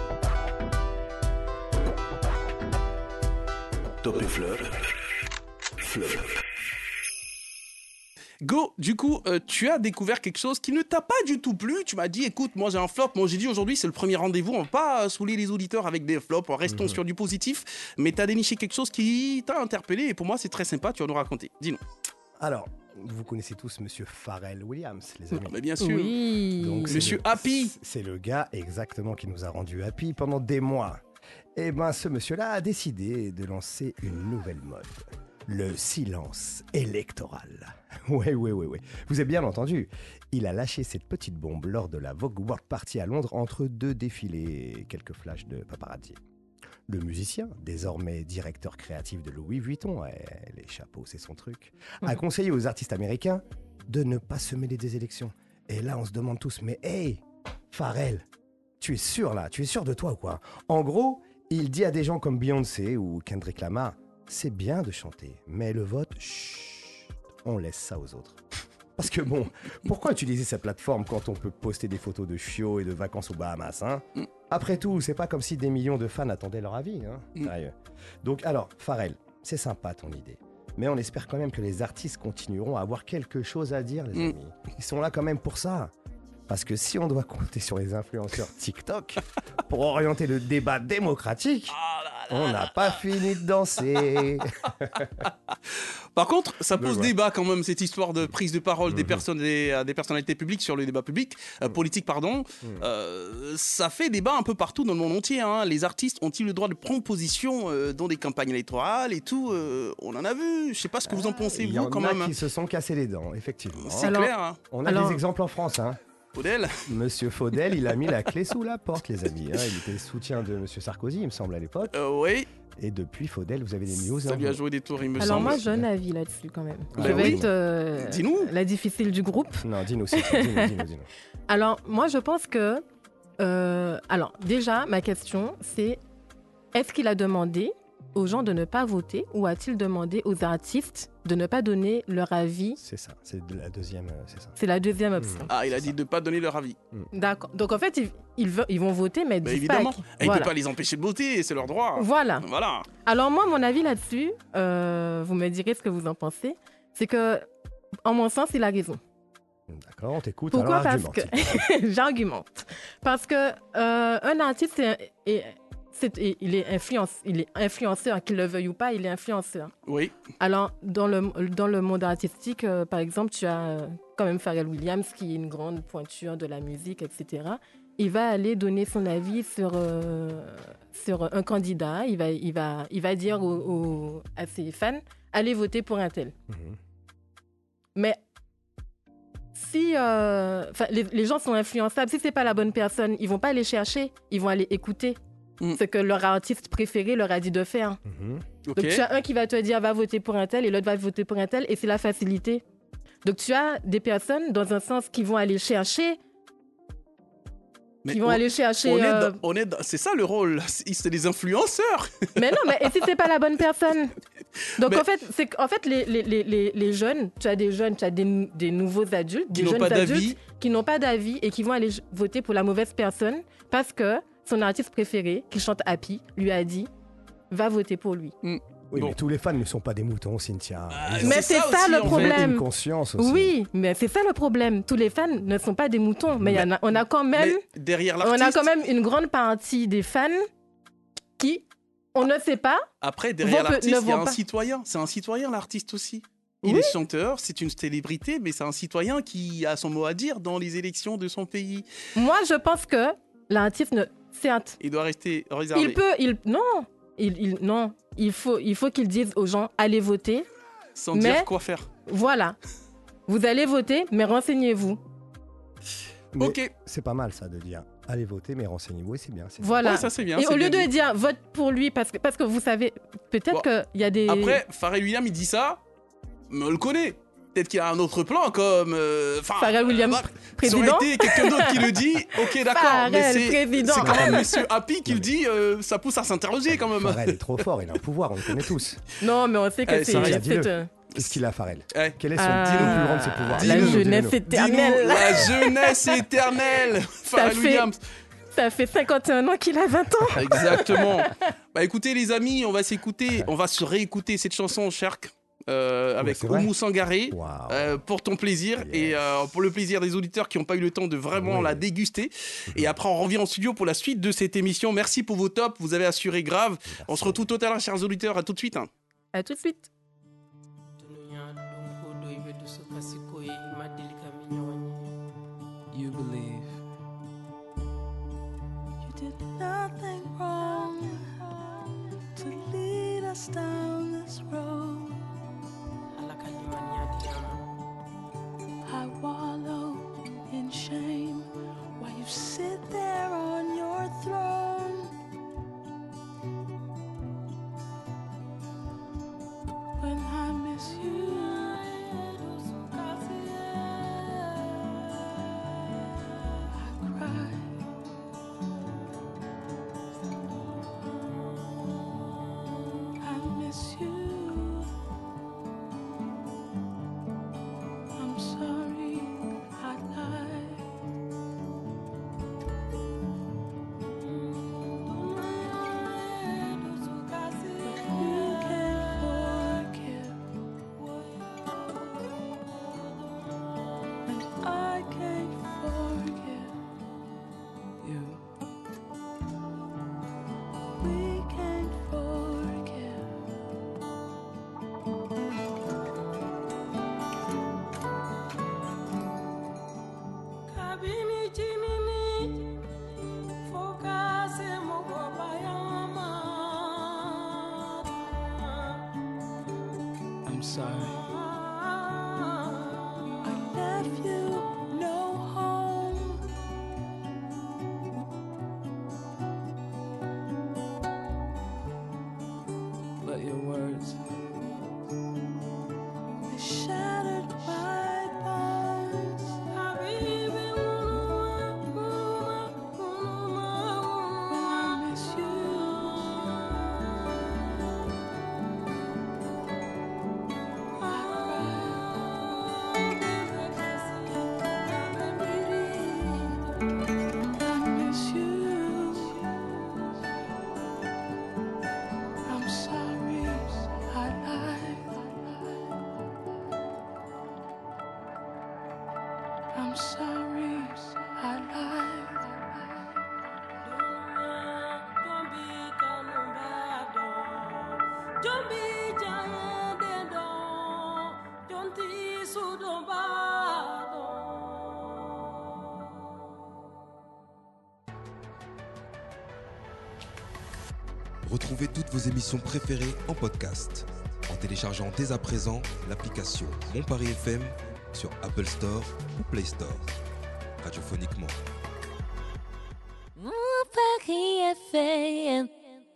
Top et fleur. Fleur. Go, du coup, euh, tu as découvert quelque chose qui ne t'a pas du tout plu. Tu m'as dit, écoute, moi j'ai un flop. Moi j'ai dit aujourd'hui, c'est le premier rendez-vous. On va pas euh, saouler les auditeurs avec des flops. Restons mmh. sur du positif. Mais tu as déniché quelque chose qui t'a interpellé. Et pour moi, c'est très sympa. Tu vas nous raconter. Dis-nous. Alors, vous connaissez tous Monsieur Pharrell Williams, les amis. Mais bien sûr. Oui. Donc, Monsieur le, Happy. C'est le gars exactement qui nous a rendu happy pendant des mois. Et ben, ce monsieur-là a décidé de lancer une nouvelle mode. Le silence électoral. Ouais, ouais, ouais, ouais. Vous avez bien entendu. Il a lâché cette petite bombe lors de la Vogue World Party à Londres entre deux défilés et quelques flashs de paparazzi. Le musicien, désormais directeur créatif de Louis Vuitton, ouais, les chapeaux, c'est son truc, a conseillé aux artistes américains de ne pas se mêler des élections. Et là, on se demande tous, mais hey, Pharrell, tu es sûr là, tu es sûr de toi ou quoi? En gros, il dit à des gens comme Beyoncé ou Kendrick Lamar, c'est bien de chanter, mais le vote, chut, on laisse ça aux autres. Parce que bon, pourquoi utiliser cette plateforme quand on peut poster des photos de chiots et de vacances aux Bahamas, hein? Après tout, c'est pas comme si des millions de fans attendaient leur avis, hein? Sérieux. Donc alors, Pharrell, c'est sympa ton idée. Mais on espère quand même que les artistes continueront à avoir quelque chose à dire, les amis. Ils sont là quand même pour ça. Parce que si on doit compter sur les influenceurs TikTok pour orienter le débat démocratique, on n'a pas fini de danser. Par contre, ça pose ouais. débat quand même, cette histoire de prise de parole mmh. des, personnes, des, des personnalités publiques sur le débat public, euh, politique, pardon. Mmh. Euh, ça fait débat un peu partout dans le monde entier. Hein. Les artistes ont-ils le droit de prendre position euh, dans des campagnes électorales et tout euh, On en a vu. Je sais pas ce que vous en pensez, Il vous, y en quand a même. qui se sont cassés les dents, effectivement. C'est alors, clair. Hein. On a alors, des exemples en France, hein. Faudel. Monsieur Faudel, il a mis la clé sous la porte, les amis. Hein. Il était soutien de Monsieur Sarkozy, il me semble, à l'époque. Euh, oui. Et depuis, Faudel, vous avez des news. Ça lui a joué des tours, il me Alors semble. moi, j'ai un avis là-dessus quand même. Bah je vais oui. être euh, dis-nous. la difficile du groupe. Non, dis-nous, dis-nous, dis-nous, dis-nous, dis-nous. Alors, moi, je pense que... Euh, alors, déjà, ma question, c'est est-ce qu'il a demandé aux gens de ne pas voter ou a-t-il demandé aux artistes de ne pas donner leur avis? C'est ça, c'est la deuxième, c'est ça. C'est la deuxième option. Ah, il a c'est dit ça. de ne pas donner leur avis. D'accord. Donc, en fait, ils, ils, veulent, ils vont voter, mais ils Bah, disent évidemment. pas qui. Et il ne Voilà. peut pas les empêcher de voter, c'est leur droit. Voilà. Voilà. Alors, moi, mon avis là-dessus, euh, vous me direz ce que vous en pensez, c'est que, en mon sens, il a raison. D'accord, on t'écoute. Pourquoi? Alors, Parce que j'argumente. Parce que euh, un artiste est, est, c'est, il est influence, il est influenceur, qu'il le veuille ou pas, il est influenceur. Oui. Alors dans le dans le monde artistique, euh, par exemple, tu as euh, quand même Pharrell Williams qui est une grande pointure de la musique, et cetera. il va aller donner son avis sur, euh, sur un candidat. Il va, il va, il va dire aux, aux, à ses fans, allez voter pour un tel. Mmh. Mais si euh, les, les gens sont influençables, si ce n'est pas la bonne personne, ils ne vont pas aller chercher, ils vont aller écouter mmh. ce que leur artiste préféré leur a dit de faire. Mmh. Okay. Donc tu as un qui va te dire, va voter pour un tel, et l'autre va voter pour un tel, et c'est la facilité. Donc tu as des personnes, dans un sens, qui vont aller chercher... Mais qui vont on, aller chercher... On euh... est dans, on est dans, c'est ça le rôle, c'est des influenceurs. Mais non, mais et si c'est pas la bonne personne? Donc mais... en fait, c'est, en fait les, les, les, les jeunes, tu as des jeunes, tu as des, des nouveaux adultes, qui des jeunes pas adultes d'avis. qui n'ont pas d'avis et qui vont aller voter pour la mauvaise personne parce que son artiste préféré, qui chante Happy, lui a dit « va voter pour lui mm. ». Oui, bon. mais tous les fans ne sont pas des moutons, Cynthia. Ah, mais c'est ça, c'est ça aussi, le problème. Une conscience aussi. Oui, mais c'est ça le problème. Tous les fans ne sont pas des moutons, mais, mais y en a, on a quand même, derrière on a quand même une grande partie des fans qui, on ne sait pas. Après, derrière vont, l'artiste, il y a un pas. citoyen. C'est un citoyen, l'artiste aussi. Il oui. est chanteur, c'est une célébrité, mais c'est un citoyen qui a son mot à dire dans les élections de son pays. Moi, je pense que l'artiste, ne... certes, il doit rester réservé. Il peut, il non. Il, il, non, il faut, il faut qu'ils disent aux gens, allez voter. Sans mais, dire quoi faire. Voilà. Vous allez voter, mais renseignez-vous. Mais ok. C'est pas mal ça de dire, allez voter, mais renseignez-vous, et c'est bien. C'est voilà. Ouais, ça c'est bien. Et c'est au lieu bien de dit. dire, vote pour lui, parce que, parce que vous savez, peut-être bon. qu'il y a des... Après, Pharrell Williams, il dit ça, mais on le connaît. Peut-être qu'il y a un autre plan, comme... Euh, Pharrell Williams, euh, président. Ça aurait été quelqu'un d'autre qui le dit, ok, d'accord. Pharrell, mais c'est, président. c'est quand même Monsieur Happy qui le dit, euh, ça pousse à s'interroger quand même. Pharrell est trop fort, il a un pouvoir, on le connaît tous. Non, mais on sait que Allez, c'est... c'est c'est Qu'est-ce qu'il a, Pharrell eh. Quel est son ah, dis-nous plus grand de ses pouvoirs? La dis-nous, jeunesse dis-nous. éternelle. Dis-nous, la jeunesse éternelle. Pharrell fait... Williams. Ça fait cinquante et un ans qu'il a vingt ans. Exactement. Bah écoutez les amis, on va s'écouter, on va se réécouter cette chanson, Cherk. Euh, avec ouais, Oumou Sangaré, wow. euh, pour ton plaisir yes. et euh, pour le plaisir des auditeurs qui n'ont pas eu le temps de vraiment oui. la déguster. Mm-hmm. Et après, on revient en studio pour la suite de cette émission. Merci pour vos tops, vous avez assuré grave. Merci. On se retrouve tout à l'heure, chers auditeurs. À tout de suite. Hein. À tout de suite. You believe. You did nothing wrong to lead us down this road. I wallow in shame while you sit there on your throne. When I miss you, I cry. I miss you. I'm sorry. I left you no home. But your words, they shattered my bones. When I miss you, I Retrouvez toutes vos émissions préférées en podcast en téléchargeant dès à présent l'application Mon Paris F M sur Apple Store ou Play Store. Radiophoniquement. Mon Paris F M.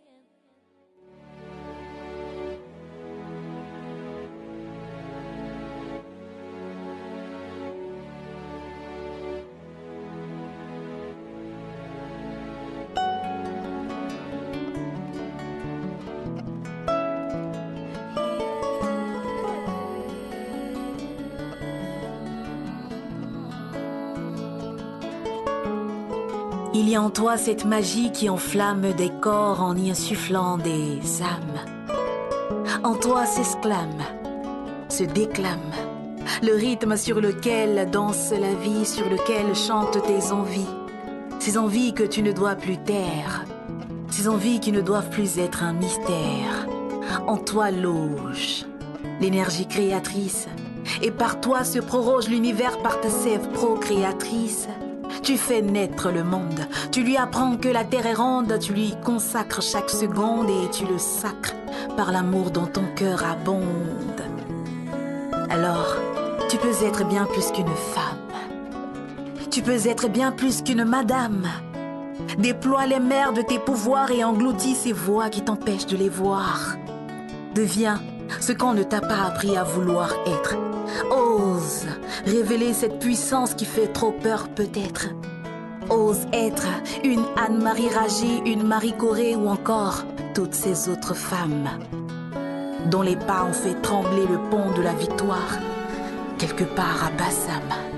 Il y a en toi cette magie qui enflamme des corps en y insufflant des âmes. En toi s'exclame, se déclame, le rythme sur lequel danse la vie, sur lequel chantent tes envies. Ces envies que tu ne dois plus taire, ces envies qui ne doivent plus être un mystère. En toi loge l'énergie créatrice, et par toi se proroge l'univers par ta sève procréatrice. Tu fais naître le monde, tu lui apprends que la terre est ronde, tu lui consacres chaque seconde et tu le sacres par l'amour dont ton cœur abonde. Alors, tu peux être bien plus qu'une femme, tu peux être bien plus qu'une madame. Déploie les mers de tes pouvoirs et engloutis ces voix qui t'empêchent de les voir. Deviens ce qu'on ne t'a pas appris à vouloir être. Ose révéler cette puissance qui fait trop peur peut-être. Ose être une Anne-Marie Ragé, une Marie Corée ou encore toutes ces autres femmes dont les pas ont fait trembler le pont de la victoire quelque part à Bassam.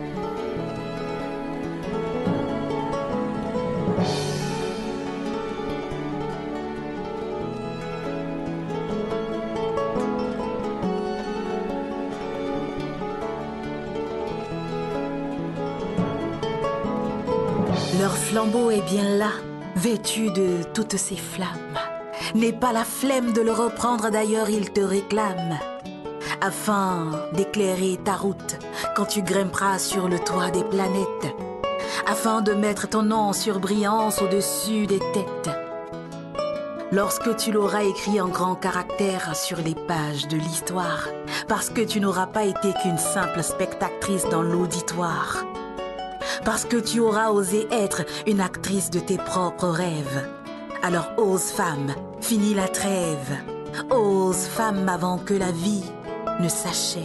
Leur flambeau est bien là, vêtu de toutes ces flammes. N'aie pas la flemme de le reprendre, d'ailleurs ils te réclament, afin d'éclairer ta route quand tu grimperas sur le toit des planètes, afin de mettre ton nom en surbrillance au-dessus des têtes. Lorsque tu l'auras écrit en grands caractères sur les pages de l'histoire, parce que tu n'auras pas été qu'une simple spectatrice dans l'auditoire. Parce que tu auras osé être une actrice de tes propres rêves. Alors ose femme, finis la trêve. Ose femme avant que la vie ne s'achève.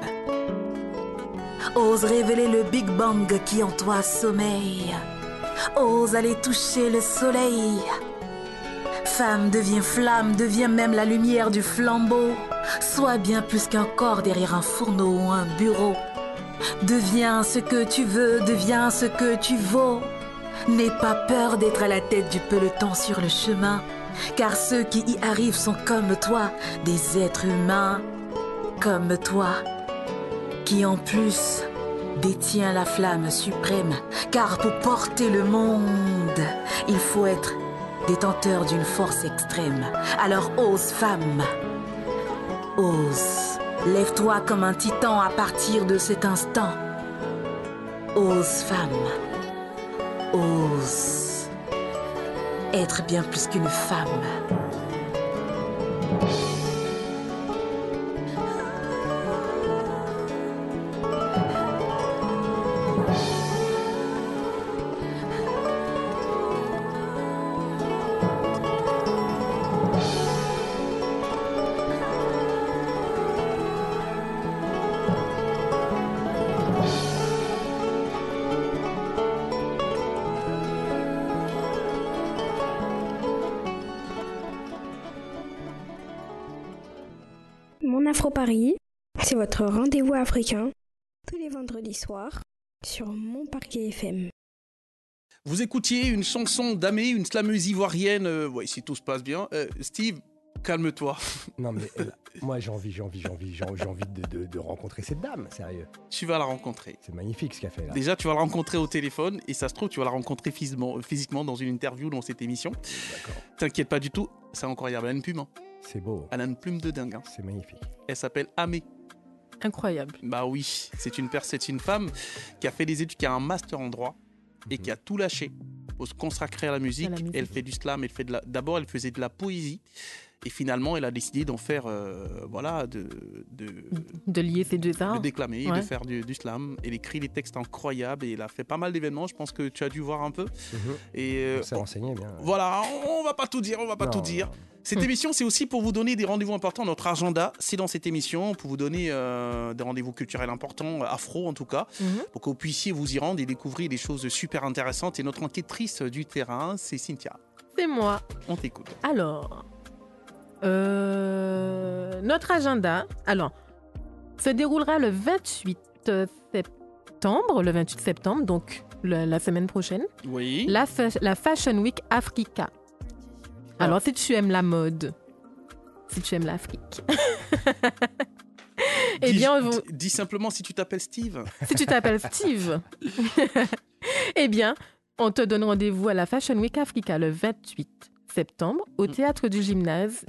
Ose révéler le Big Bang qui en toi sommeille. Ose aller toucher le soleil. Femme, deviens flamme, deviens même la lumière du flambeau. Sois bien plus qu'un corps derrière un fourneau ou un bureau. Deviens ce que tu veux, deviens ce que tu vaux. N'aie pas peur d'être à la tête du peloton sur le chemin, car ceux qui y arrivent sont comme toi, des êtres humains comme toi, qui en plus détient la flamme suprême, car pour porter le monde, il faut être détenteur d'une force extrême. Alors ose femme, ose. Lève-toi comme un titan à partir de cet instant. Ose femme, ose être bien plus qu'une femme. Mon Afro Paris, c'est votre rendez-vous africain tous les vendredis soirs sur Mon Paris F M. Vous écoutiez une chanson d'Amé, une slameuse ivoirienne. Euh, ouais, si tout se passe bien. Euh, Steve, calme-toi. Non mais elle, moi j'ai envie, j'ai envie, j'ai envie, j'ai envie, j'ai envie de, de, de rencontrer cette dame, sérieux. Tu vas la rencontrer. C'est magnifique ce qu'elle fait là. Déjà, tu vas la rencontrer au téléphone et ça se trouve, tu vas la rencontrer physiquement, physiquement dans une interview dans cette émission. D'accord. T'inquiète pas du tout, c'est incroyable. Elle a une plume. Hein. C'est beau. Elle a une plume de dingue. Hein. C'est magnifique. Elle s'appelle Amé. Incroyable. Bah oui, c'est une, c'est une femme qui a fait des études, qui a un master en droit et qui a tout lâché pour se consacrer à la musique. À la musique. Elle fait du slam, elle fait de la... d'abord elle faisait de la poésie. Et finalement, elle a décidé d'en faire, euh, voilà, de, de, de lier ces deux arts. De déclamer, ouais. de faire du, du slam. Elle écrit des textes incroyables et elle a fait pas mal d'événements. Je pense que tu as dû voir un peu. Mmh. Et euh, on s'est renseigné bien. Voilà, on va pas tout dire, on va pas non, tout dire. Non. Cette mmh. émission, c'est aussi pour vous donner des rendez-vous importants. Notre agenda, c'est dans cette émission pour vous donner euh, des rendez-vous culturels importants, afro en tout cas, mmh. pour que vous puissiez vous y rendre et découvrir des choses super intéressantes. Et notre enquêtrice du terrain, c'est Cynthia. C'est moi. On t'écoute. Alors. Euh, notre agenda, alors, se déroulera le vingt-huit septembre, le vingt-huit septembre, donc le, la semaine prochaine. Oui. La, la Fashion Week Africa. Ah. Alors, si tu aimes la mode, si tu aimes l'Afrique, eh dis, bien, vous... dis simplement si tu t'appelles Steve. Si tu t'appelles Steve, eh bien, on te donne rendez-vous à la Fashion Week Africa le vingt-huit septembre au Théâtre du Gymnase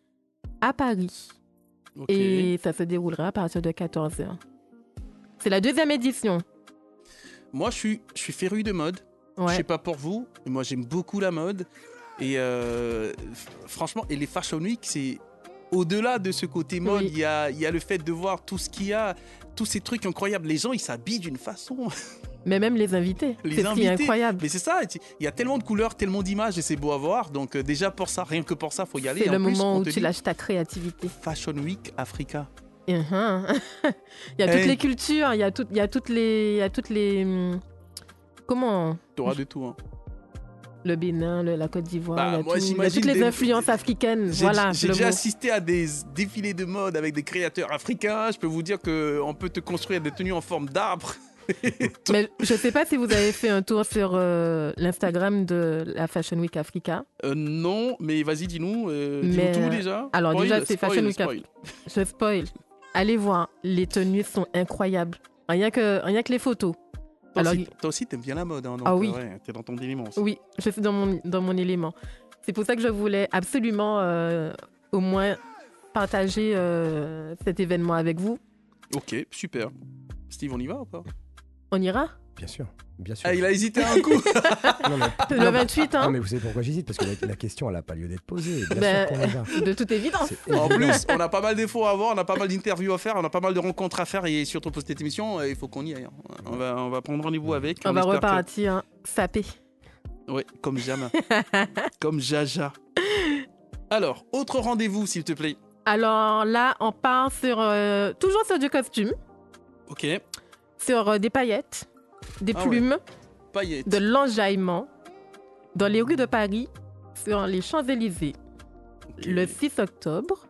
à Paris. Okay. Et ça se déroulera à partir de quatorze heures. C'est la deuxième édition. Moi, je suis, je suis féru de mode. Ouais. Je sais pas pour vous, mais moi, j'aime beaucoup la mode. Et euh, franchement, et les Fashion Week, c'est au-delà de ce côté mode, il oui. y, a, y a le fait de voir tout ce qu'il y a, tous ces trucs incroyables. Les gens, ils s'habillent d'une façon... Mais même les invités, les c'est invités, incroyable. Mais c'est ça, il y a tellement de couleurs, tellement d'images et c'est beau à voir. Donc euh, déjà pour ça, rien que pour ça, il faut y aller. C'est et le en moment plus, où tu dit, lâches ta créativité. Fashion Week Africa. Uh-huh. Il y a hey. toutes les cultures, il y a, tout, il y a toutes les... Il y a toutes les... Comment T'auras de tout, hein. Le Bénin, le, la Côte d'Ivoire, bah, il, y a moi, tout, il y a toutes les des... influences africaines. J'ai, voilà, j'ai déjà mot. assisté à des défilés de mode avec des créateurs africains. Je peux vous dire qu'on peut te construire des tenues en forme d'arbre. Mais je ne sais pas si vous avez fait un tour sur euh, l'Instagram de la Fashion Week Africa. Euh, non, mais vas-y, dis-nous. Euh, dis-nous tout déjà. Alors spoil, déjà, c'est spoil, Fashion Week spoil. Africa. Je spoil. Allez voir, les tenues sont incroyables. Rien que, rien que les photos. Toi, Alors, aussi, toi aussi, t'aimes bien la mode. Hein, donc, ah oui. Ouais, t'es dans ton élément aussi. Oui, je suis dans mon, dans mon élément. C'est pour ça que je voulais absolument euh, au moins partager euh, cet événement avec vous. Ok, super. Steve, on y va ou pas? On ira? Bien sûr, bien sûr. Ah, il a hésité un coup. non, mais, le vingt-huit, hein. Non, mais vous savez pourquoi j'hésite? Parce que la, la question, elle n'a pas lieu d'être posée. Bien ben, sûr qu'on y va. De toute évidence. En plus, on a pas mal d'infos à voir, on a pas mal d'interviews à faire, on a pas mal de rencontres à faire et surtout pour cette émission, il faut qu'on y aille. On va, on va prendre rendez-vous avec. On, on va repartir hein, sapé. Oui, comme jamais. Comme Jaja. Alors, autre rendez-vous, s'il te plaît. Alors là, on part sur euh, toujours sur du costume. Ok. Sur euh, des paillettes, des ah plumes, ouais. paillettes. de l'enjaillement dans les rues de Paris, sur les Champs-Élysées, okay. le six octobre,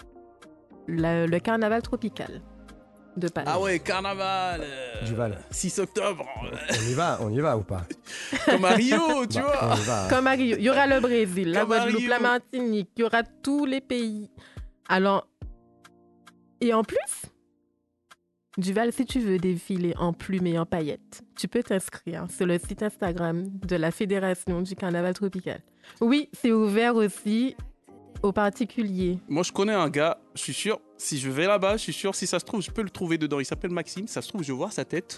le, le carnaval tropical de Paris. Ah ouais, carnaval euh, du Val. six octobre. On y va, on y va ou pas? Comme à Rio, tu bah, vois. On y va. Comme à Rio. Il y aura le Brésil, la Guadeloupe, la Rio. Martinique, il y aura tous les pays. Alors, et en plus, Duval, si tu veux défiler en plumes et en paillettes, tu peux t'inscrire sur le site Instagram de la Fédération du Carnaval Tropical. Oui, c'est ouvert aussi aux particuliers. Moi, je connais un gars, je suis sûr, si je vais là-bas, je suis sûr, si ça se trouve, je peux le trouver dedans. Il s'appelle Maxime, ça se trouve, je vois sa tête.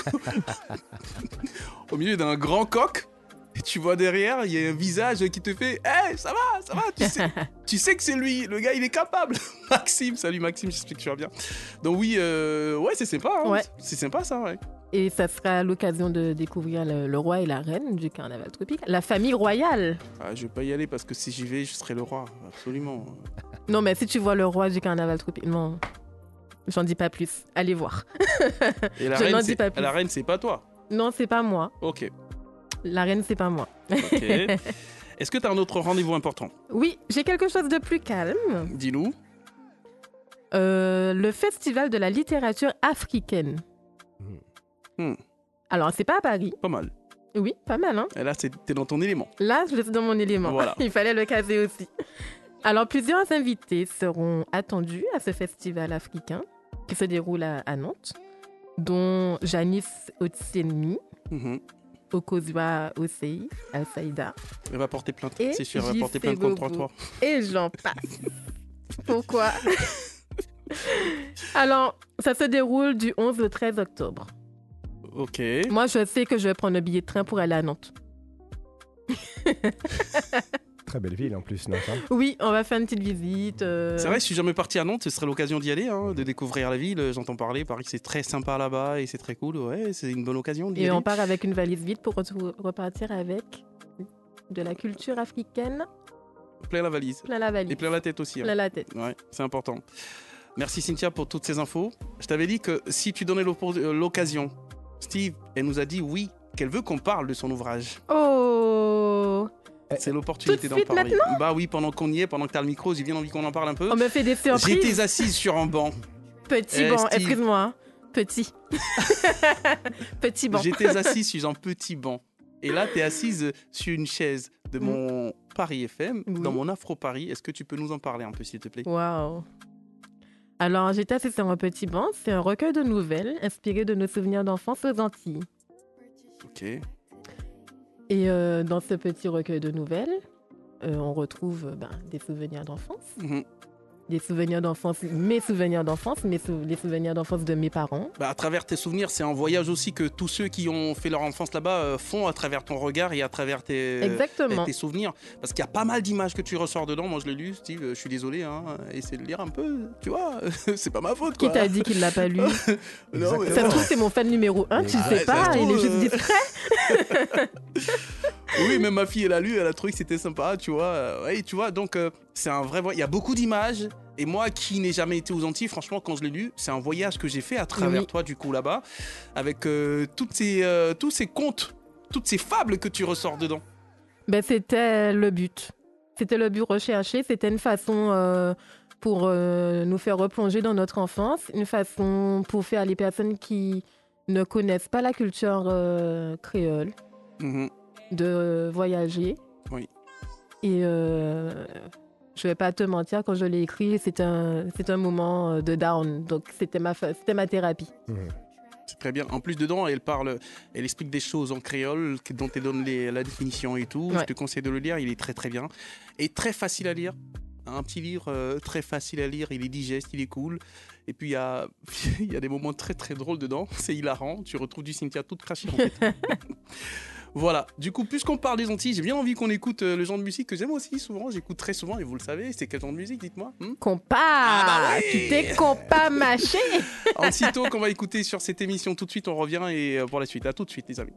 Au milieu d'un grand coq. Et tu vois derrière, il y a un visage qui te fait « Hey, ça va, ça va, tu sais, tu sais que c'est lui, le gars, il est capable. » Maxime, salut Maxime, j'espère que tu vas bien. Donc oui, euh, ouais, c'est sympa. Hein. Ouais. C'est sympa ça, ouais. Et ça sera l'occasion de découvrir le, le roi et la reine du carnaval tropical, la famille royale. Ah, je vais pas y aller parce que si j'y vais, je serai le roi, absolument. Non, mais si tu vois le roi du carnaval tropical, non, j'en dis pas plus. Allez voir. Et la je reine, n'en c'est, dis pas plus. La reine, c'est pas toi? Non, c'est pas moi. Ok. La reine, c'est pas moi. Ok. Est-ce que tu as un autre rendez-vous important? Oui, j'ai quelque chose de plus calme. Dis-nous. Euh, le Festival de la littérature africaine. Hmm. Alors, c'est pas à Paris. Pas mal. Oui, pas mal, hein. Et là, c'est, t'es dans ton élément. Là, je suis dans mon élément. Voilà. Il fallait le caser aussi. Alors, plusieurs invités seront attendus à ce festival africain qui se déroule à, à Nantes, dont Janice Otsienmi, mm-hmm. Okozua Osei, Al-Saïda. Elle va porter plainte, et c'est sûr, elle va porter plainte contre trois trois. Et j'en passe. Pourquoi? Alors, ça se déroule du onze au treize octobre. Ok. Moi, je sais que je vais prendre le billet de train pour aller à Nantes. Très belle ville en plus, Nantes. Hein. Oui, on va faire une petite visite. Euh... C'est vrai, je suis jamais parti à Nantes, ce serait l'occasion d'y aller, hein, de découvrir la ville. J'entends parler, Paris, c'est très sympa là-bas et c'est très cool. Ouais, c'est une bonne occasion d'y et aller. on part avec une valise vide pour re- repartir avec de la culture africaine. Plein la valise. Plein la valise. Et plein la tête aussi. Hein. Plein la tête. Ouais, c'est important. Merci Cynthia pour toutes ces infos. Je t'avais dit que si tu donnais l'occasion, Steve, elle nous a dit oui, qu'elle veut qu'on parle de son ouvrage. Oh! C'est l'opportunité d'en parler. Maintenant bah oui, pendant qu'on y est, pendant que tu as le micro, j'ai bien envie qu'on en parle un peu. On me fait des surprises. J'étais assise sur un banc. Petit eh, banc, Steve... excuse-moi. Petit. Petit banc. J'étais assise sur un petit banc. Et là, tu es assise sur une chaise de mon mmh. Paris F M, oui. dans mon Afro Paris. Est-ce que tu peux nous en parler un peu, s'il te plaît? Waouh. Alors, j'étais assise sur un petit banc. C'est un recueil de nouvelles inspiré de nos souvenirs d'enfance aux Antilles. Ok. Et euh, dans ce petit recueil de nouvelles, euh, on retrouve ben, des souvenirs d'enfance. Mmh. Des souvenirs d'enfance, mes souvenirs d'enfance, mes sou- les souvenirs d'enfance de mes parents. Bah, à travers tes souvenirs, c'est un voyage aussi que tous ceux qui ont fait leur enfance là-bas euh, font à travers ton regard et à travers tes, Exactement. tes souvenirs. Parce qu'il y a pas mal d'images que tu ressors dedans. Moi, je l'ai lu, Steve, je suis désolé. Hein, essaie de le lire un peu, tu vois. C'est pas ma faute, quoi. Qui t'a dit qu'il l'a pas lu? Non, mais ça non. se trouve, c'est mon fan numéro un, tu ouais, sais pas, trouve, il est juste euh... discret. Oui, même ma fille, elle a lu, elle a trouvé que c'était sympa, tu vois. Ouais, tu vois, donc euh, c'est un vrai voyage. Il y a beaucoup d'images. Et moi, qui n'ai jamais été aux Antilles, franchement, quand je l'ai lu, c'est un voyage que j'ai fait à travers oui. toi, du coup, là-bas, avec euh, toutes ces, euh, tous ces contes, toutes ces fables que tu ressors dedans. Ben, c'était le but. C'était le but recherché. C'était une façon euh, pour euh, nous faire replonger dans notre enfance, une façon pour faire les personnes qui ne connaissent pas la culture euh, créole mmh. de voyager. Oui. Et... Euh, je vais pas te mentir, quand je l'ai écrit, c'est un, c'est un moment de down. Donc, c'était ma, c'était ma thérapie. Mmh. C'est très bien. En plus, dedans, elle parle, elle explique des choses en créole dont elle donne les, la définition et tout. Ouais. Je te conseille de le lire. Il est très, très bien. Et très facile à lire. Un petit livre euh, très facile à lire. Il est digeste, il est cool. Et puis, il y a, il y a des moments très, très drôles dedans. C'est hilarant. Tu retrouves du Cynthia toute crachée, en fait. Voilà, du coup, puisqu'on parle des Antilles, j'ai bien envie qu'on écoute euh, le genre de musique que j'aime aussi souvent, j'écoute très souvent, et vous le savez, c'est quel genre de musique, dites-moi hmm Compas ah bah oui. Tu t'es compas mâché. Aussitôt qu'on va écouter sur cette émission, tout de suite, on revient, et euh, pour la suite, à tout de suite, les amis.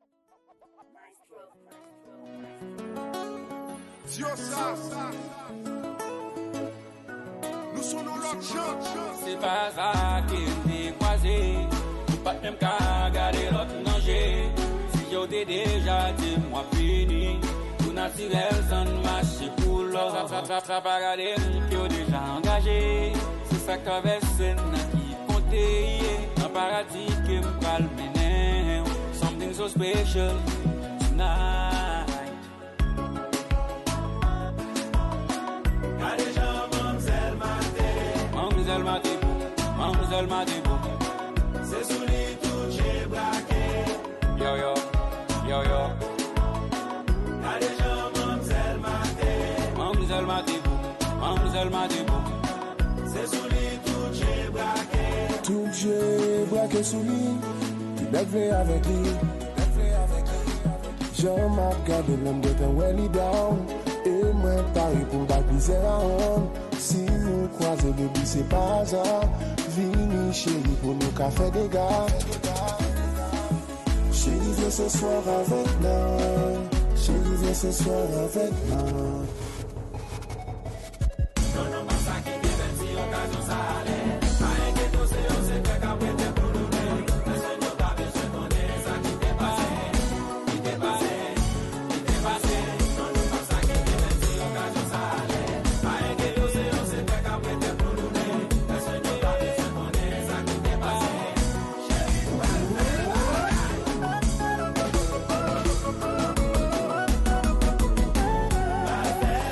C'est pas ça qui m'est croisé, pas même qu'à garder l'autre danger. Yo t'ai déjà dit moi fini. Tout naturel sans marcher pour l'or. Ça ça ça pas garder yo déjà engagé. C'est ça qu'avec scène qui comptait. Un paradis qui me parle maintenant. Something so special tonight. Y'a des gens Mamzelle Maté. Mamzelle Maté. Mamzelle Maté. C'est sous les tout j'ai braqué. Yo yo. Yo yo. Y'a des gens Mamzelle Maté. Mamzelle Maté. Mamzelle Maté. C'est sous lit tout j'ai braqué. Tout j'ai braqué sous lit. Tu bête avec lui. J'en m'a gardé l'homme de ton welly down. Et moi pareil pour m'abuser la honte. Si nous croisons le but c'est pas hasard. Vini chérie pour nous qu'a fait des gars. Chérie, viens ce soir avec moi. Chérie, viens ce soir avec moi. Non, non, pas ça qui t'évène si occasion ça allait. Pas inquiéto, c'est on sait que qu'à prêter pour nous donner. Mais ce n'est pas besoin qu'on ait ça qui t'est passé. Qui t'est passé, qui t'est passé. Non, non, pas ça qui t'évène si occasion ça allait. Pas inquiéto, c'est on sait que qu'à prêter pour nous donner. Mais ce n'est pas besoin qu'on ait ça qui t'est passé. Chérie, ouais, ouais.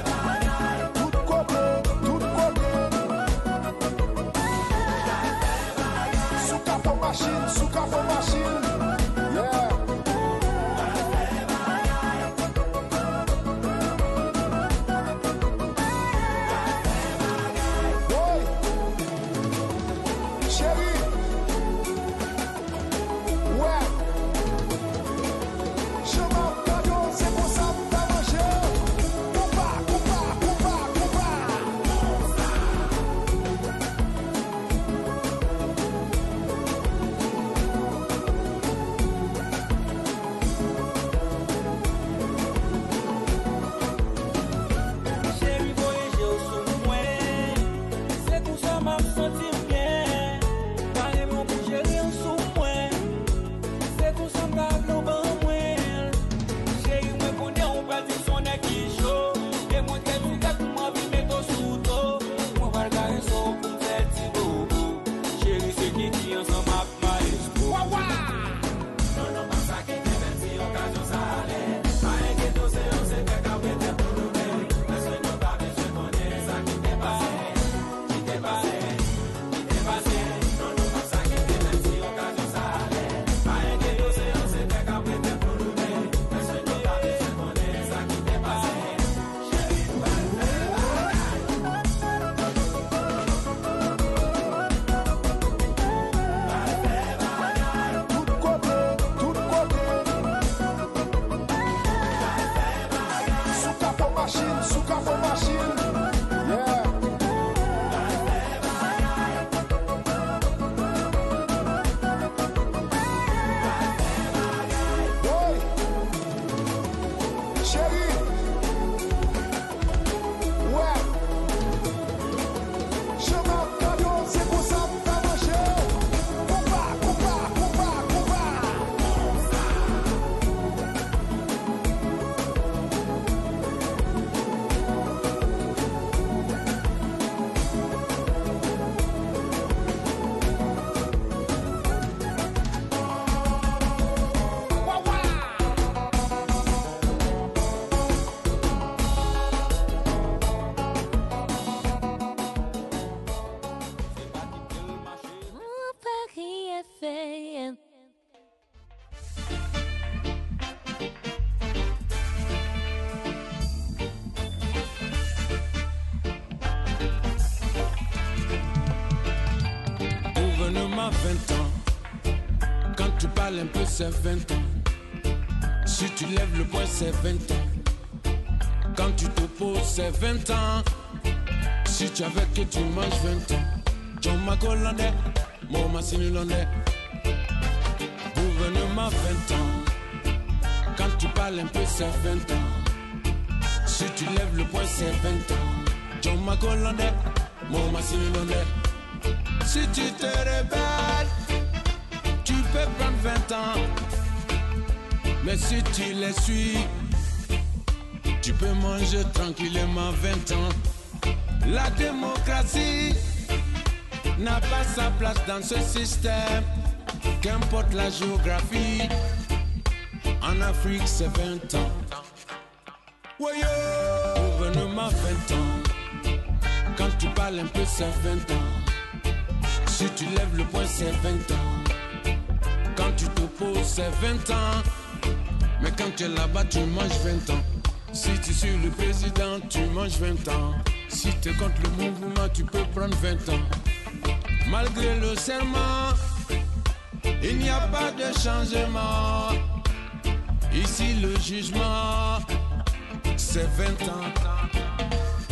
vingt ans. Quand tu parles un peu, c'est vingt ans. Si tu lèves le poing, c'est vingt ans. Quand tu te poses, c'est vingt ans. Si tu avais que tu manges vingt ans. John Macolandais, mon Massini Landais. Gouvernement vingt ans. Quand tu parles un peu, c'est vingt ans. Si tu lèves le poing, c'est vingt ans. John Macolandais, mon Massini Landais. Si tu te rebelles, tu peux prendre vingt ans. Mais si tu les suis, tu peux manger tranquillement vingt ans. La démocratie n'a pas sa place dans ce système. Qu'importe la géographie, en Afrique c'est vingt ans. Woyo, gouvernement vingt ans. Quand tu parles un peu c'est vingt ans. Si tu lèves le poing c'est vingt ans. Quand tu te poses c'est vingt ans. Mais quand tu es là-bas tu manges vingt ans. Si tu suis le président tu manges vingt ans. Si tu es contre le mouvement tu peux prendre vingt ans. Malgré le serment, il n'y a pas de changement. Ici le jugement, c'est vingt ans.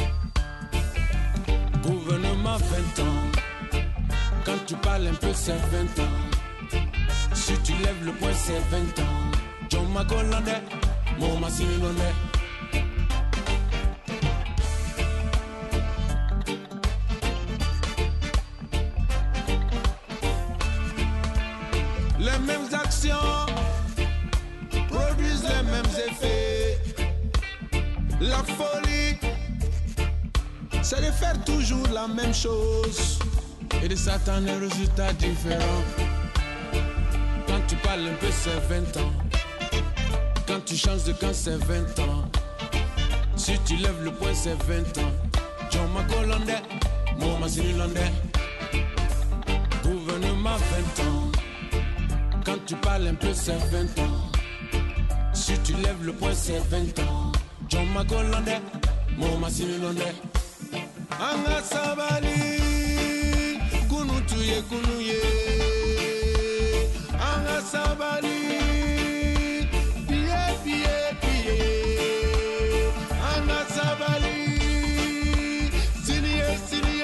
Gouvernement vingt ans. Quand tu parles un peu, c'est vingt ans. Si tu lèves le poing, c'est vingt ans. John Macolandais, mon Massini Landais. Les mêmes actions produisent les mêmes effets. La folie, c'est de faire toujours la même chose et de s'attendre à un résultat différent. Quand tu parles un peu, c'est vingt ans. Quand tu changes de camp, c'est vingt ans. Si tu lèves le poing, c'est vingt ans. John Macolandais, mon Massini Landais. Gouvernement vingt ans. Quand tu parles un peu, c'est vingt ans. Si tu lèves le poing, c'est vingt ans. John Macolandais, mon Massini Landais. Anga sabali, kunu tuye kunuye. Anga sabali, piye piye piye. Anga sabali, siniye siniye.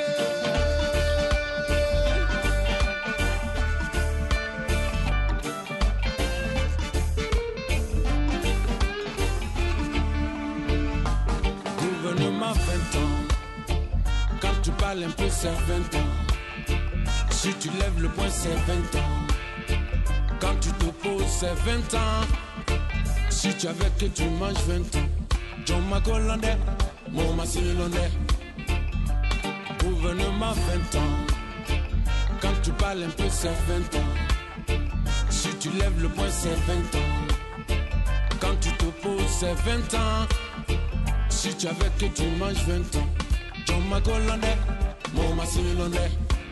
Gouvernement vingt ans. Quand tu parles un peu, c'est vingt ans. Si tu lèves le poing, c'est vingt ans. Quand tu te poses, c'est vingt ans. Si tu avais que tu manges vingt ans. John Macolandais, mon Massini Landais. Gouvernement vingt ans. Quand tu parles un peu, c'est vingt ans. Si tu lèves le poing, c'est vingt ans. Quand tu te poses, c'est vingt ans. Si tu avais que tu manges vingt ans. John Macolandais, mon Massini Landais.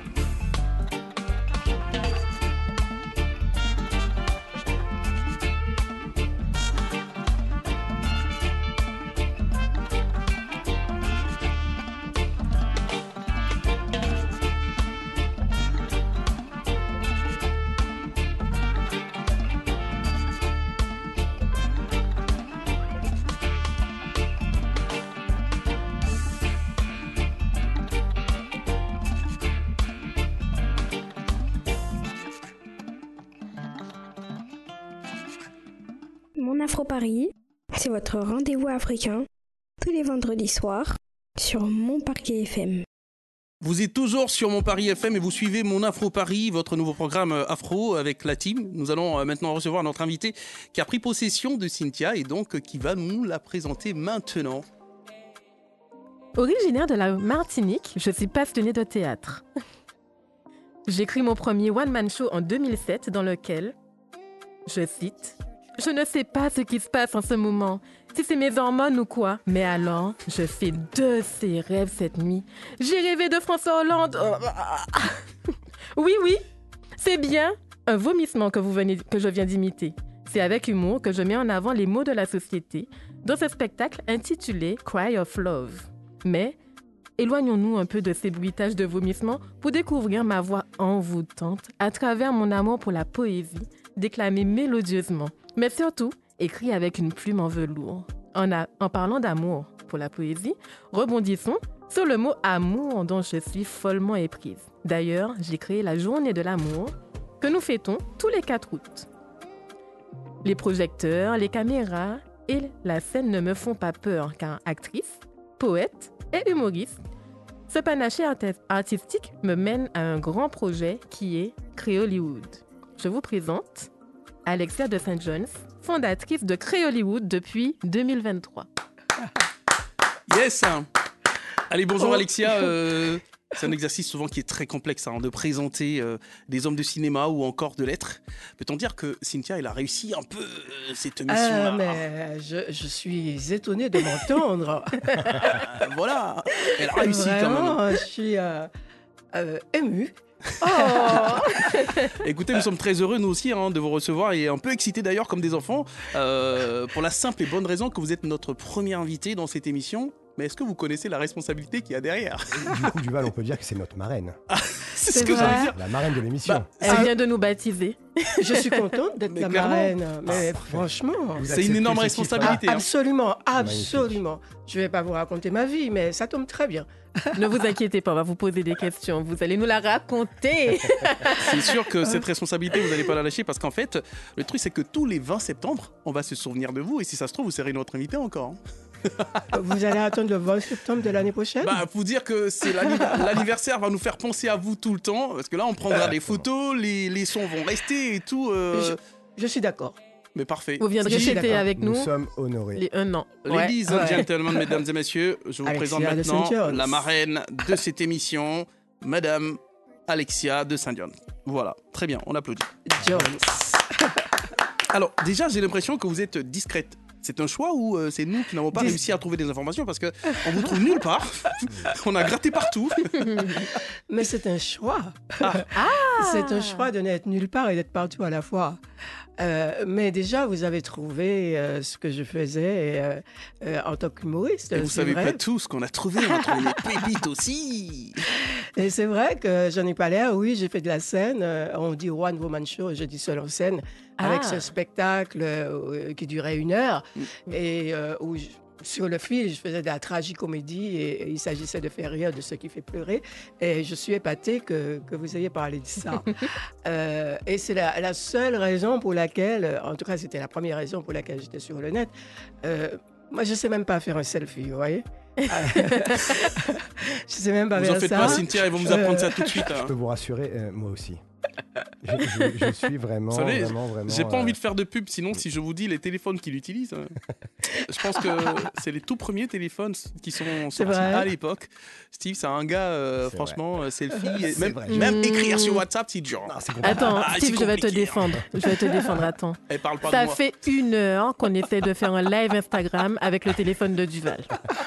Mon Afro Paris, c'est votre rendez-vous africain tous les vendredis soirs sur Mon Parquet F M. Vous êtes toujours sur Mon Paris F M et vous suivez Mon Afro Paris, votre nouveau programme afro avec la team. Nous allons maintenant recevoir notre invité qui a pris possession de Cynthia et donc qui va nous la présenter maintenant. Originaire de la Martinique, je suis passionnée de théâtre. J'écris mon premier one-man show en deux mille sept dans lequel, je cite, « Je ne sais pas ce qui se passe en ce moment, si c'est mes hormones ou quoi, mais alors, je fais de ces rêves cette nuit. J'ai rêvé de François Hollande. Oh. Oui, oui, c'est bien un vomissement que, vous venez, que je viens d'imiter. C'est avec humour que je mets en avant les mots de la société dans ce spectacle intitulé « Cry of Love ». Mais éloignons-nous un peu de ces bruitages de vomissements pour découvrir ma voix envoûtante à travers mon amour pour la poésie, déclamée mélodieusement, mais surtout écrit avec une plume en velours. En, a, en parlant d'amour pour la poésie, rebondissons sur le mot amour dont je suis follement éprise. D'ailleurs, j'ai créé la journée de l'amour que nous fêtons tous les quatre août. Les projecteurs, les caméras et la scène ne me font pas peur car actrice, poète et humoriste, ce panaché artistique me mène à un grand projet qui est Créoliwood. Je vous présente Alexia de Saint John's, fondatrice de Créoliwood depuis deux mille vingt-trois. Yes! Allez, bonjour Alexia. Euh, c'est un exercice souvent qui est très complexe hein, de présenter euh, des hommes de cinéma ou encore de lettres. Peut-on dire que Cynthia, elle a réussi un peu euh, cette mission-là? euh, mais je, je suis étonnée de m'entendre. Voilà, elle a réussi Vraiment, quand même. Je suis euh, euh, émue. Oh. Écoutez, nous sommes très heureux, nous aussi, hein, de vous recevoir et un peu excités d'ailleurs, comme des enfants, euh, pour la simple et bonne raison que vous êtes notre premier invité dans cette émission. Mais est-ce que vous connaissez la responsabilité qu'il y a derrière? Du coup, Duval, on peut dire que c'est notre marraine. Ah, c'est, C'est ce que vrai. j'allais dire. La marraine de l'émission. Bah, Elle vient de nous baptiser. Je suis contente d'être Mais la clairement. marraine. Mais franchement, Vous C'est acceptez une énorme ce responsabilité. Ah, hein. absolument, absolument. Je ne vais pas vous raconter ma vie, mais ça tombe très bien. Ne vous inquiétez pas, on va vous poser des questions. Vous allez nous la raconter. C'est sûr que cette responsabilité, vous n'allez pas la lâcher parce qu'en fait, le truc, c'est que tous les vingt septembre, on va se souvenir de vous et si ça se trouve, vous serez notre invité encore. hein. Vous allez attendre le vingt septembre de l'année prochaine? Bah, faut dire que c'est l'anni- l'anniversaire va nous faire penser à vous tout le temps parce que là, on prendra des photos, les, les sons vont rester et tout. euh, je, je suis d'accord. Mais parfait. Vous viendrez Je suis fêter d'accord. avec nous Nous sommes honorés. les un an. Ladies Ouais. and gentlemen, mesdames et messieurs, je vous Alexia présente de maintenant Saint John's. la marraine de cette émission, Madame Alexia de Saint John. Voilà, très bien, on applaudit. Jones. Alors, déjà, j'ai l'impression que vous êtes discrète. C'est un choix ou euh, c'est nous qui n'avons pas Dis- réussi à trouver des informations parce qu'on vous trouve nulle part. On a gratté partout. Mais c'est un choix. Ah. C'est un choix de n'être nulle part et d'être partout à la fois. Euh, mais déjà, vous avez trouvé euh, ce que je faisais euh, euh, en tant qu'humoriste. Et vous c'est savez vrai. pas tout ce qu'on a trouvé. On a trouvé des pépites aussi. Et c'est vrai que j'en ai pas l'air. Oui, j'ai fait de la scène. Euh, on dit One Woman Show, je dis seul en scène, avec Ah. ce spectacle euh, qui durait une heure. Mm. Et euh, où je- sur le fil, je faisais de la tragicomédie et, et il s'agissait de faire rire de ce qui fait pleurer. Et je suis épatée que, que vous ayez parlé de ça. Euh, et c'est la, la seule raison pour laquelle, en tout cas, c'était la première raison pour laquelle j'étais sur le net. Euh, moi, je ne sais même pas faire un selfie, vous voyez. je sais même pas Vous faire en faites ça. pas, Cynthia, ils vont vous apprendre ça tout de suite. Je hein. peux vous rassurer, euh, moi aussi. Je, je- je suis vraiment, Vous savez, vraiment, vraiment. j'ai pas euh, envie de faire de pub, sinon si je vous dis les téléphones qu'il utilise, euh, je pense que c'est les tout premiers téléphones qui sont C'est sortis vrai. à l'époque. Steve, c'est un gars, euh, C'est franchement, euh, selfie, et C'est même, vrai. même Mm. écrire sur WhatsApp, c'est dur. non, c'est compliqué. Attends, Ah, c'est Steve, je vais te compliqué, hein. défendre. Je vais te défendre, attends. Elle parle pas Ça de moi. fait une heure qu'on essaie de faire un live Instagram avec le téléphone de Duval.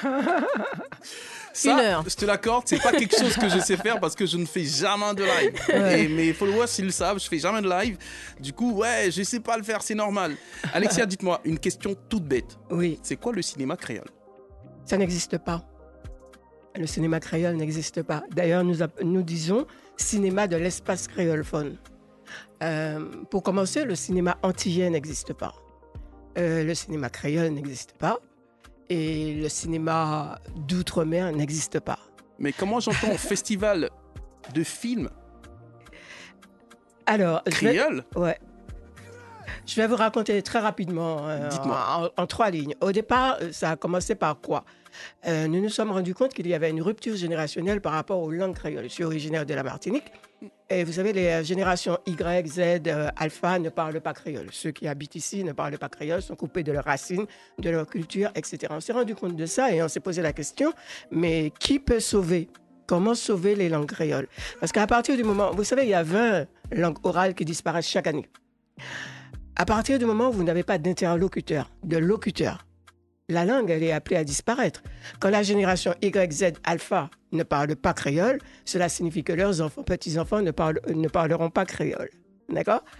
Ça, Une heure. je te l'accorde, c'est pas quelque chose que je sais faire parce que je ne fais jamais de live. Ouais. Et mes followers, ils le savent, je fais jamais de live. Du coup, ouais, je sais pas le faire, c'est normal. Alexia, dites-moi, une question toute bête. Oui, C'est quoi le cinéma créole? ça n'existe pas. Le cinéma créole n'existe pas. D'ailleurs, nous, app- nous disons cinéma de l'espace créolephone. Euh, pour commencer, le cinéma antillais n'existe pas. Euh, le cinéma créole n'existe pas. Et le cinéma d'outre-mer n'existe pas. Mais comment j'entends festival de films Alors, je vais, créoles? ouais. Je vais vous raconter très rapidement, euh, Dites-moi. en, en trois lignes. Au départ, euh, ça a commencé par quoi? Euh, nous nous sommes rendus compte qu'il y avait une rupture générationnelle par rapport aux langues créoles. Je suis originaire de la Martinique. Et vous savez, les euh, générations Y, Z, euh, Alpha ne parlent pas créole. Ceux qui habitent ici ne parlent pas créole, sont coupés de leurs racines, de leur culture, et cetera. On s'est rendu compte de ça et on s'est posé la question, mais qui peut sauver? Comment sauver les langues créoles? Parce qu'à partir du moment, vous savez, il y a vingt langues orales qui disparaissent chaque année. À partir du moment où vous n'avez pas d'interlocuteur, de locuteur, la langue, elle est appelée à disparaître. Quand la génération Y, Z, Alpha ne parle pas créole, cela signifie que leurs enfants, petits-enfants ne, parlent- ne parleront pas créole. D'accord?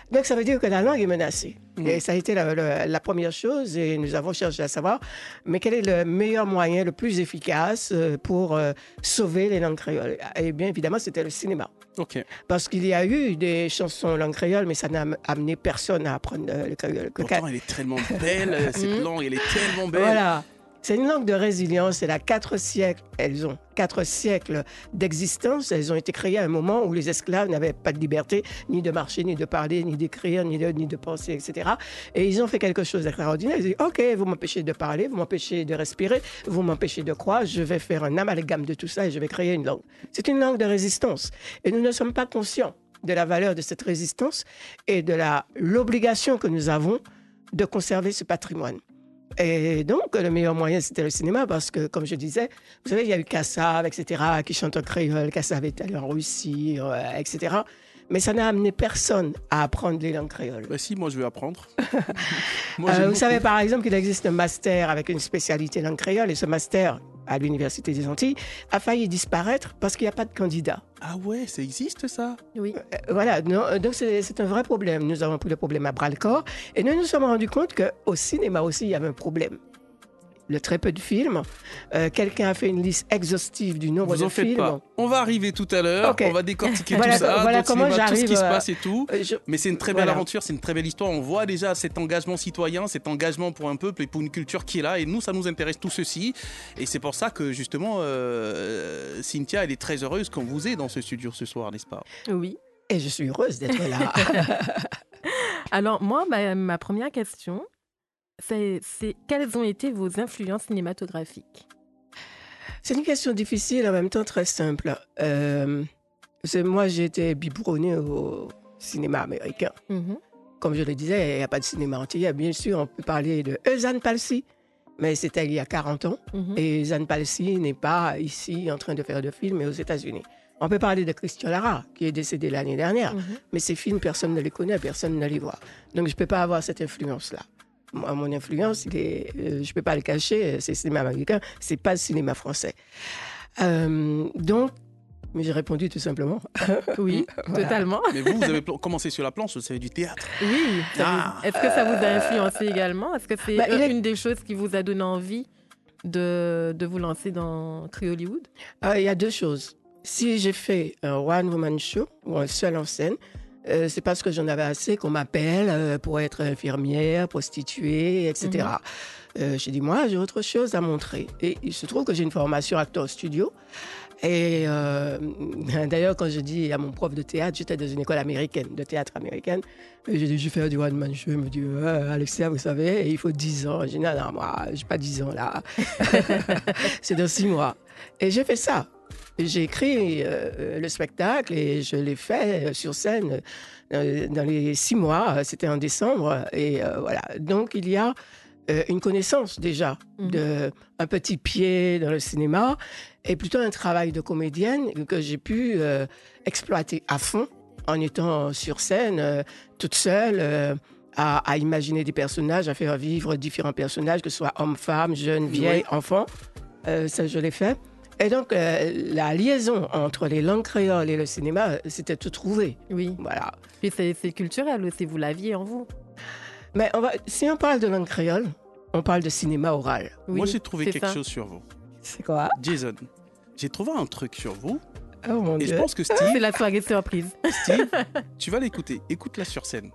Donc, ça veut dire que la langue est menacée. Mmh. Et ça a été la, la, la première chose, et nous avons cherché à savoir, mais quel est le meilleur moyen, le plus efficace pour euh, sauver les langues créoles? Et bien évidemment, c'était le cinéma. Okay. Parce qu'il y a eu des chansons en langue créole, mais ça n'a amené personne à apprendre le créole. Pourtant, elle est tellement belle, cette langue, elle est tellement belle. Voilà. C'est une langue de résilience. Elle a quatre siècles. Elles ont quatre siècles d'existence. Elles ont été créées à un moment où les esclaves n'avaient pas de liberté, ni de marcher, ni de parler, ni d'écrire, ni de, ni de penser, et cetera. Et ils ont fait quelque chose d'extraordinaire. Ils ont dit, OK, vous m'empêchez de parler, vous m'empêchez de respirer, vous m'empêchez de croire. Je vais faire un amalgame de tout ça et je vais créer une langue. C'est une langue de résistance. Et nous ne sommes pas conscients de la valeur de cette résistance et de la, l'obligation que nous avons de conserver ce patrimoine. Et donc, le meilleur moyen, c'était le cinéma parce que, comme je disais, vous savez, il y a eu Kassav, et cetera, qui chante en créole. Kassav est allé en Russie, euh, et cetera. Mais ça n'a amené personne à apprendre les langues créoles. Bah si, moi, je vais apprendre. moi, euh, vous savez, par exemple, qu'il existe un master avec une spécialité langue créole. Et ce master, à l'Université des Antilles, a failli disparaître parce qu'il n'y a pas de candidat. Ah ouais, ça existe, ça? Oui. Euh, voilà, non, donc c'est, c'est un vrai problème. Nous avons pris le problème à bras-le-corps. Et nous nous sommes rendus compte qu'au cinéma aussi, il y avait un problème. Le très peu de films. Euh, quelqu'un a fait une liste exhaustive du nombre Vous en de films. Faites pas. On va arriver tout à l'heure. Okay. On va décortiquer voilà, tout ça. Voilà donc, comment cinéma, j'arrive. Tout ce qui se passe et tout. Euh, je... Mais c'est une très belle voilà. aventure, c'est une très belle histoire. On voit déjà cet engagement citoyen, cet engagement pour un peuple et pour une culture qui est là. Et nous, ça nous intéresse tout ceci. Et c'est pour ça que justement, euh, Cynthia, elle est très heureuse qu'on vous ait dans ce studio ce soir, n'est-ce pas? Oui. Et je suis heureuse d'être là. Alors moi, bah, ma première question. C'est, c'est quelles ont été vos influences cinématographiques? C'est une question difficile, en même temps très simple. Euh, c'est, moi, j'ai été biberonnée au cinéma américain. Mm-hmm. Comme je le disais, il n'y a pas de cinéma antillais. Bien sûr, on peut parler de Eusanne Palsy, mais c'était il y a quarante ans. Mm-hmm. Et Eusanne Palsy n'est pas ici en train de faire de films, mais aux États-Unis. On peut parler de Christian Lara, qui est décédé l'année dernière, mm-hmm. mais ces films, personne ne les connaît, personne ne les voit. Donc, je ne peux pas avoir cette influence-là. Moi, mon influence, il est, euh, je ne peux pas le cacher, c'est le cinéma américain, ce n'est pas le cinéma français. Euh, donc, mais j'ai répondu tout simplement. Oui, voilà. Totalement. Mais vous, vous avez pl- commencé sur la planche, vous savez, du théâtre. Oui. Ah. Vous... Est-ce que ça vous a influencé également? Est-ce que c'est bah, euh, est... une des choses qui vous a donné envie de, de vous lancer dans Créoliwood? Il y a deux choses. Si j'ai fait un one-woman show, ou un seul en scène, Euh, c'est parce que j'en avais assez qu'on m'appelle euh, pour être infirmière, prostituée, et cetera. Mm-hmm. Euh, j'ai dit, moi, j'ai autre chose à montrer. Et il se trouve que j'ai une formation acteur studio. Et euh, d'ailleurs, quand je dis à mon prof de théâtre, j'étais dans une école américaine, de théâtre américaine, et j'ai dit, je vais faire du one-man show. Il me dit, ouais, Alexia, vous savez, il faut dix ans. J'ai dit, non, non, moi, je n'ai pas dix ans là. C'est dans six mois. Et j'ai fait ça. J'ai écrit euh, le spectacle et je l'ai fait sur scène euh, dans les six mois. C'était en décembre. Et euh, voilà. Donc, il y a euh, une connaissance déjà mmh. d'un petit pied dans le cinéma et plutôt un travail de comédienne que j'ai pu euh, exploiter à fond en étant sur scène, euh, toute seule, euh, à, à imaginer des personnages, à faire vivre différents personnages, que ce soit hommes, femmes, jeunes, vieilles, oui. enfants. Euh, ça, je l'ai fait. Et donc, euh, la liaison entre les langues créoles et le cinéma, c'était tout trouvé. Oui. Voilà. Et c'est, c'est culturel aussi, vous l'aviez en vous. Mais on va, si on parle de langue créole, on parle de cinéma oral. Oui, moi, j'ai trouvé quelque ça. chose sur vous. C'est quoi? Jason, j'ai trouvé un truc sur vous. Oh mon et Dieu. je pense que Steve... C'est la soirée surprise. Steve, tu vas l'écouter. Écoute-la sur scène.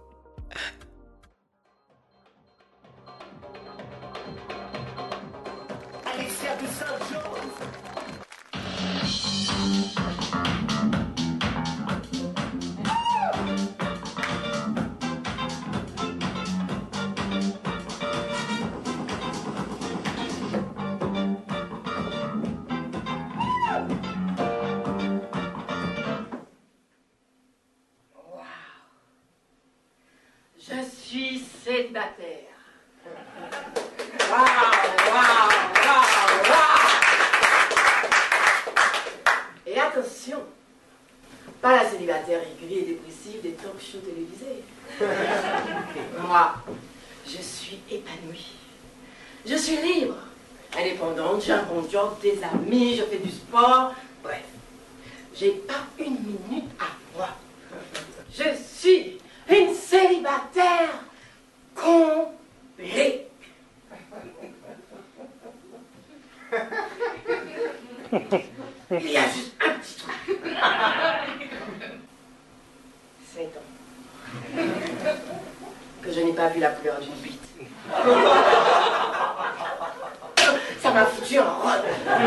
Célibataire. Waouh, waouh, waouh, waouh. Et attention, pas la célibataire régulière et dépressive des talk shows télévisés. Moi, je suis épanouie. Je suis libre, indépendante, j'ai un bon job, des amis, je fais du sport. Bref, j'ai pas une minute à moi. Je suis une célibataire comblée. Il y a juste un petit truc. Sept ans que je n'ai pas vu la couleur d'une bite. Ça m'a foutu en robe.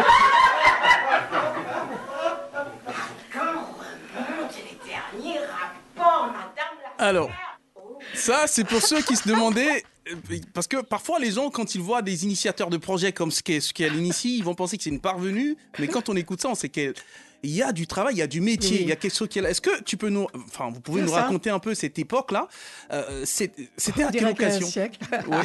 Quand remontent les derniers rapports, madame la... Alors, ça, c'est pour ceux qui se demandaient... Parce que parfois, les gens, quand ils voient des initiateurs de projets comme ce qu'est, ce qu'elle initie, ils vont penser que c'est une parvenue. Mais quand on écoute ça, on sait qu'il y a du travail, il y a du métier, oui. il y a quelque chose qui est là. Est-ce que tu peux nous... Enfin, vous pouvez c'est nous ça. raconter un peu cette époque-là euh, c'est, C'était à quelle occasion? Oui.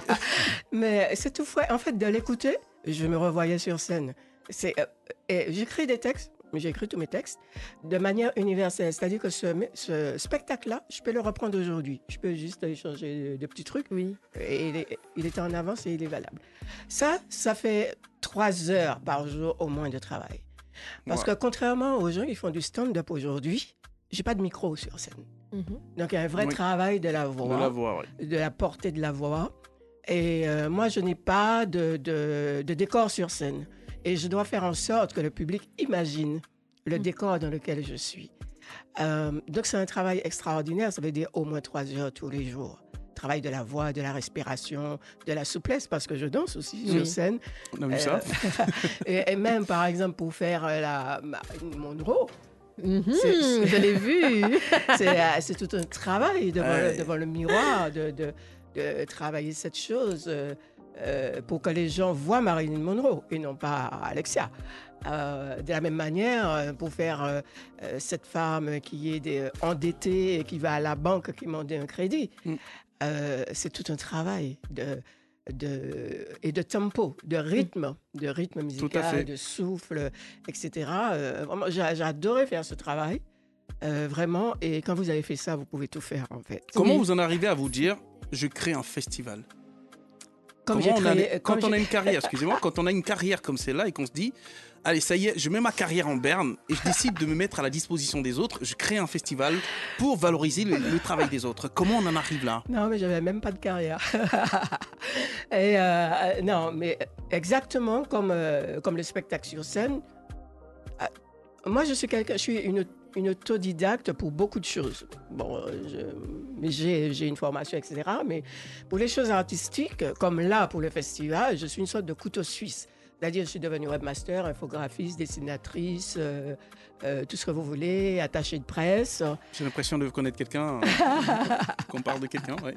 Mais c'est tout frais. En fait, de l'écouter, je me revoyais sur scène. C'est, euh, et j'écris des textes. J'ai écrit tous mes textes de manière universelle. C'est-à-dire que ce, ce spectacle-là, je peux le reprendre aujourd'hui. Je peux juste échanger de, de petits trucs. Oui. Et il, est, il était en avance et il est valable. Ça, ça fait trois heures par jour au moins de travail. Parce ouais. que contrairement aux gens qui font du stand-up aujourd'hui, j'ai pas de micro sur scène. Mm-hmm. Donc il y a un vrai oui. travail de la voix, de la, voix, ouais. de la portée de la voix. Et euh, moi, je n'ai pas de, de, de décor sur scène. Et je dois faire en sorte que le public imagine le mmh. décor dans lequel je suis. Euh, donc, c'est un travail extraordinaire. Ça veut dire au moins trois heures tous les jours. Travail de la voix, de la respiration, de la souplesse, parce que je danse aussi oui. sur scène. On a vu euh, ça. et, et même, par exemple, pour faire la Marilyn Monroe. Mmh, c'est, c'est, je l'ai vu. c'est, c'est tout un travail devant, ouais. le, devant le miroir, de, de, de travailler cette chose. Euh, Euh, pour que les gens voient Marilyn Monroe et non pas Alexia. Euh, de la même manière, euh, pour faire euh, euh, cette femme qui est des, euh, endettée et qui va à la banque qui demande un crédit, mm. euh, c'est tout un travail de, de, et de tempo, de rythme, de rythme musical, de souffle, et cetera. Euh, vraiment, j'ai, j'ai adoré faire ce travail, euh, vraiment. Et quand vous avez fait ça, vous pouvez tout faire, en fait. Comment oui. vous en arrivez à vous dire, je crée un festival? Comme on créé, a, comme quand on j'ai... a une carrière, excusez-moi, quand on a une carrière comme celle-là et qu'on se dit, allez, ça y est, je mets ma carrière en berne et je décide de me mettre à la disposition des autres, je crée un festival pour valoriser le, le travail des autres. Comment on en arrive là? Non, mais j'avais même pas de carrière. et euh, non, mais exactement comme, euh, comme le spectacle sur scène, euh, moi je suis quelqu'un, je suis une une autodidacte pour beaucoup de choses. Bon, je, j'ai, j'ai une formation, et cetera. Mais pour les choses artistiques, comme là, pour le festival, je suis une sorte de couteau suisse. C'est-à-dire, je suis devenue webmaster, infographiste, dessinatrice, euh, euh, tout ce que vous voulez, attachée de presse. J'ai l'impression de connaître quelqu'un, euh, qu'on parle de quelqu'un, ouais.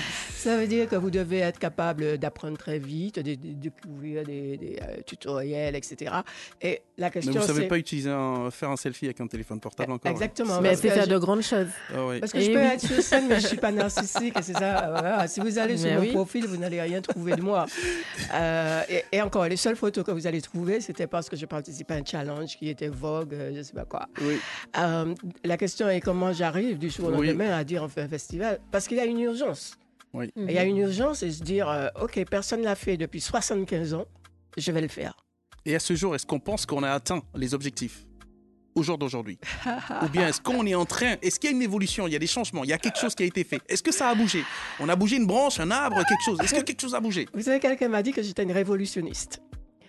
Ça veut dire que vous devez être capable d'apprendre très vite, de, de, de découvrir des, des euh, tutoriels, et cetera. Et la question, mais vous ne savez c'est... pas utiliser un, faire un selfie avec un téléphone portable encore. Exactement. Hein. Mais c'est faire je... de grandes choses. Ah, ouais. Parce que et je peux oui. être sur scène, mais je ne suis pas narcissique. Et c'est ça. Voilà. Si vous allez sur mais mon oui. profil, vous n'allez rien trouver de moi. Euh, et, et encore, les seules photos que vous allez trouver, c'était parce que je participais à un challenge qui était Vogue, euh, je ne sais pas quoi. Oui. Euh, la question est comment j'arrive du jour au oui. lendemain à dire on fait un festival. Parce qu'il y a une urgence. Oui. Il y a une urgence et se dire, euh, OK, personne ne l'a fait depuis soixante-quinze ans, je vais le faire. Et à ce jour, est-ce qu'on pense qu'on a atteint les objectifs au jour d'aujourd'hui? Ou bien est-ce qu'on est en train, est-ce qu'il y a une évolution, il y a des changements, il y a quelque chose qui a été fait? Est-ce que ça a bougé? On a bougé une branche, un arbre, quelque chose? Est-ce que quelque chose a bougé? Vous savez, quelqu'un m'a dit que j'étais une révolutionniste.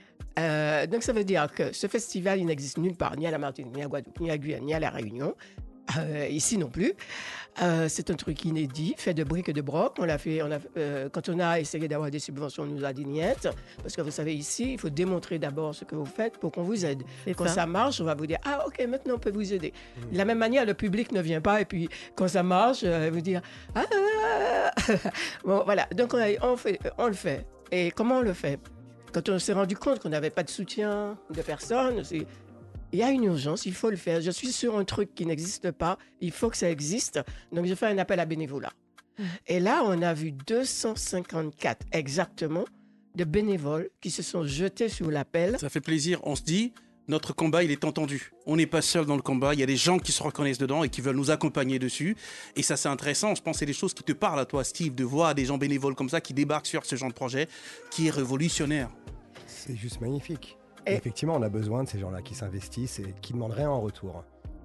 Euh, donc ça veut dire que ce festival, il n'existe nulle part, ni à la Martinique, ni à Guadeloupe, ni à Guyane, ni à La Réunion. Euh, ici non plus. Euh, c'est un truc inédit, fait de briques et de broc. On l'a fait, on a, euh, quand on a essayé d'avoir des subventions, on nous a dit niet. Parce que vous savez, ici, il faut démontrer d'abord ce que vous faites pour qu'on vous aide. Et quand ça. ça marche, on va vous dire, ah ok, maintenant on peut vous aider. Mmh. De la même manière, le public ne vient pas et puis quand ça marche, euh, vous dire, ah, ah, ah. Bon, voilà. Donc on, a, on, fait, on le fait. Et comment on le fait? Quand on s'est rendu compte qu'on n'avait pas de soutien de personne, c'est... Il y a une urgence, il faut le faire. Je suis sur un truc qui n'existe pas, il faut que ça existe. Donc, je fais un appel à bénévolat. Mmh. Et là, on a vu deux cent cinquante-quatre exactement de bénévoles qui se sont jetés sur l'appel. Ça fait plaisir. On se dit, notre combat, il est entendu. On n'est pas seul dans le combat. Il y a des gens qui se reconnaissent dedans et qui veulent nous accompagner dessus. Et ça, c'est intéressant. Je pense que c'est des choses qui te parlent à toi, Steve, de voir des gens bénévoles comme ça qui débarquent sur ce genre de projet qui est révolutionnaire. C'est juste magnifique. Et effectivement, on a besoin de ces gens-là qui s'investissent et qui demandent rien en retour.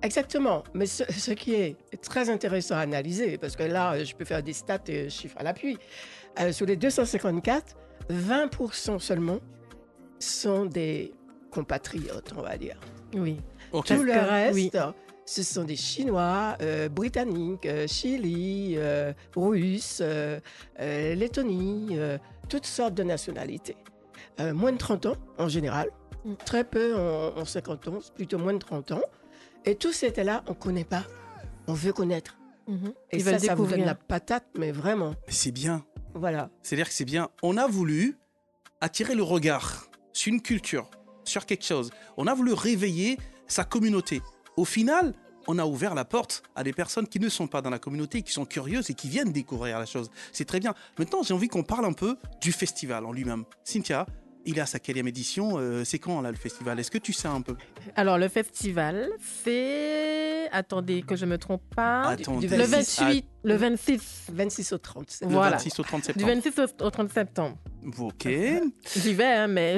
Exactement. Mais ce, ce qui est très intéressant à analyser, parce que là, je peux faire des stats et chiffres à l'appui. Euh, sur les deux cent cinquante-quatre, vingt pour cent seulement sont des compatriotes, on va dire. Oui. Okay. Tout le reste, oui. ce sont des Chinois, euh, Britanniques, euh, Chili, euh, Russes, euh, euh, Lettonie, euh, toutes sortes de nationalités. Euh, moins de trente ans, en général. Mm. Très peu en, en cinquante ans, plutôt moins de trente ans. Et tous ces là on ne connaît pas. On veut connaître. Mm-hmm. Et Ils ça, ça vous donne la patate, mais vraiment. Mais c'est bien. Voilà. C'est-à-dire que c'est bien. On a voulu attirer le regard sur une culture, sur quelque chose. On a voulu réveiller sa communauté. Au final, on a ouvert la porte à des personnes qui ne sont pas dans la communauté, qui sont curieuses et qui viennent découvrir la chose. C'est très bien. Maintenant, j'ai envie qu'on parle un peu du festival en lui-même. Cynthia, il est à sa quatrième édition. Euh, c'est quand, là, le festival? Est-ce que tu sais un peu? Alors, le festival, c'est... Attendez, que je ne me trompe pas. Attendez. Le vingt-huit, à... le vingt-six. vingt-six au trente. Le voilà. vingt-six au trente septembre. Du vingt-six au trente septembre. Ok. J'y vais, hein, mais...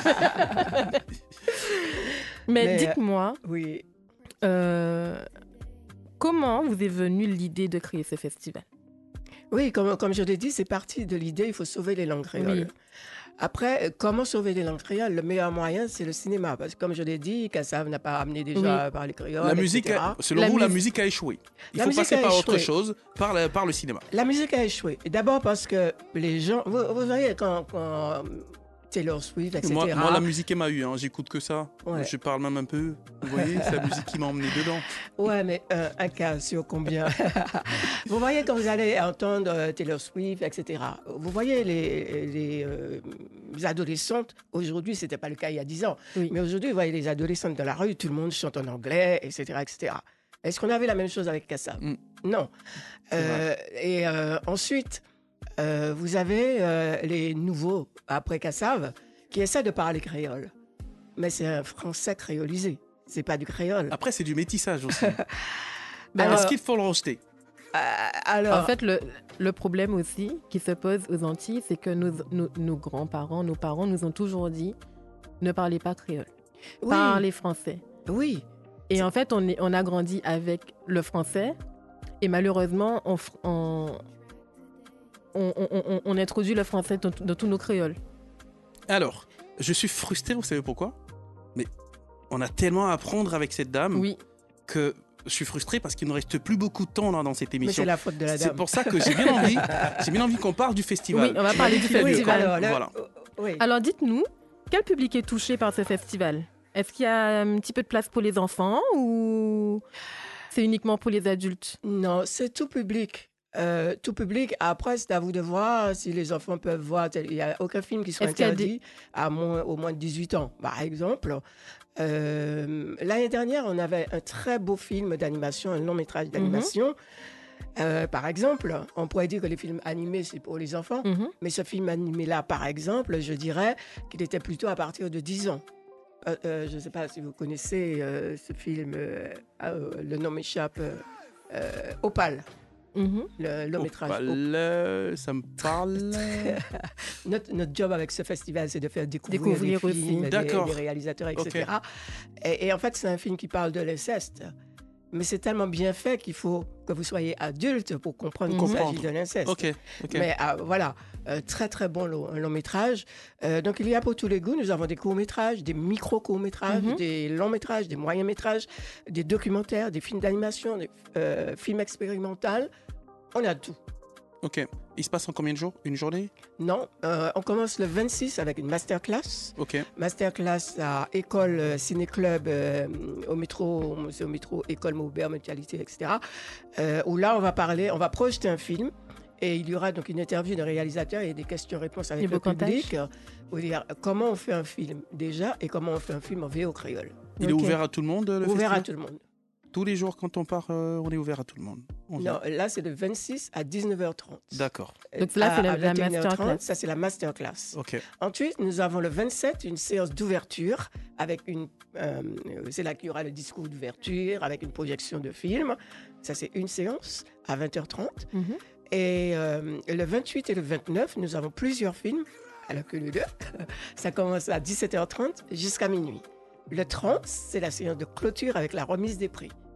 mais... Mais dites-moi... Euh, oui. Euh, comment vous est venue l'idée de créer ce festival? Oui, comme, comme je l'ai dit, c'est parti de l'idée, il faut sauver les langues créoles. Oui. Après, comment sauver les langues créoles? Le meilleur moyen, c'est le cinéma. Parce que comme je l'ai dit, Kassav n'a pas amené déjà oui. à parler créole, la musique a, selon la vous, mu- la musique a échoué. Il la faut passer par autre chose, par le, par le cinéma. La musique a échoué. Et d'abord parce que les gens... Vous, vous voyez, quand... quand Taylor Swift, et cetera. Moi, moi, la musique, elle m'a eu. Hein. J'écoute que ça. Ouais. Je parle même un peu. Vous voyez, c'est la musique qui m'a emmené dedans. Ouais, mais euh, un cas sur combien? Vous voyez, quand vous allez entendre euh, Taylor Swift, et cetera, vous voyez les, les, euh, les adolescentes. Aujourd'hui, ce n'était pas le cas il y a dix ans. Oui. Mais aujourd'hui, vous voyez les adolescentes dans la rue, tout le monde chante en anglais, et cetera, et cetera. Est-ce qu'on avait la même chose avec Kassav? mm. Non. Euh, et euh, ensuite... Euh, vous avez euh, les nouveaux, après Kassav, qui essaient de parler créole. Mais c'est un français créolisé. C'est pas du créole. Après, c'est du métissage aussi. Mais alors, est-ce qu'il faut le rejeter? euh, alors... En fait, le, le problème aussi qui se pose aux Antilles, c'est que nos, nos, nos grands-parents, nos parents nous ont toujours dit ne parlez pas créole. Oui. Parlez français. Oui. Et c'est... en fait, on, est, on a grandi avec le français. Et malheureusement, on... on On, on, on introduit le français dans, dans tous nos créoles. Alors, je suis frustré, vous savez pourquoi? Mais on a tellement à apprendre avec cette dame oui. que je suis frustré parce qu'il ne reste plus beaucoup de temps là, dans cette émission. Mais c'est la faute de la dame. C'est pour ça que j'ai bien envie, j'ai bien envie qu'on parle du festival. Oui, on va parler du festival. Oui, alors, là, voilà. oui. alors dites-nous, quel public est touché par ce festival? Est-ce qu'il y a un petit peu de place pour les enfants ou c'est uniquement pour les adultes? Non, c'est tout public. Euh, tout public. Après, c'est à vous de voir si les enfants peuvent voir. Il n'y a aucun film qui soit Est-ce interdit des... à moins, au moins de dix-huit ans. Par exemple, euh, l'année dernière, on avait un très beau film d'animation, un long métrage d'animation. Mm-hmm. Euh, par exemple, on pourrait dire que les films animés, c'est pour les enfants. Mm-hmm. Mais ce film animé-là, par exemple, je dirais qu'il était plutôt à partir de dix ans. Euh, euh, je ne sais pas si vous connaissez euh, ce film, euh, euh, le nom m'échappe, euh, euh, Opal. Mmh. Le long métrage. Oh, ça me parle. notre, notre job avec ce festival, c'est de faire découvrir, découvrir les films, aussi. Des, des réalisateurs, et cetera. Okay. Et, et en fait, c'est un film qui parle de l'inceste. Mais c'est tellement bien fait qu'il faut que vous soyez adulte pour comprendre mmh. qu'il s'agit de l'inceste. Okay. Okay. Mais euh, voilà, euh, très très bon long, long métrage. Euh, donc il y a pour tous les goûts. Nous avons des courts-métrages, des micro-courts-métrages, mmh. des longs-métrages, des moyens-métrages, des documentaires, des films d'animation, des euh, films expérimentaux. On a tout. Ok. Il se passe en combien de jours? Une journée? Non. Euh, on commence le vingt-six avec une masterclass. Ok. Masterclass à École euh, Ciné-Club euh, au métro, c'est au métro École Maubert, Mutualité, et cetera. Euh, où là, on va parler, on va projeter un film. Et il y aura donc une interview d'un réalisateur et des questions-réponses avec le public. Pour dire comment on fait un film déjà et comment on fait un film en V O créole. Il okay. est ouvert à tout le monde, le Ouvert festival? à tout le monde. Tous les jours, quand on part, euh, on est ouvert à tout le monde. On non, vient. Là, c'est de vingt-six à dix-neuf heures trente. D'accord. Donc là, c'est la, la masterclass. Ça, c'est la masterclass. Okay. Ensuite, nous avons le vingt-sept, une séance d'ouverture avec une... Euh, c'est là qu'il y aura le discours d'ouverture avec une projection de film. Ça, c'est une séance à vingt heures trente. Mm-hmm. Et euh, le vingt-huit et le vingt-neuf, nous avons plusieurs films, alors que le deux, ça commence à dix-sept heures trente jusqu'à minuit. Le trente, c'est la séance de clôture avec la remise des prix.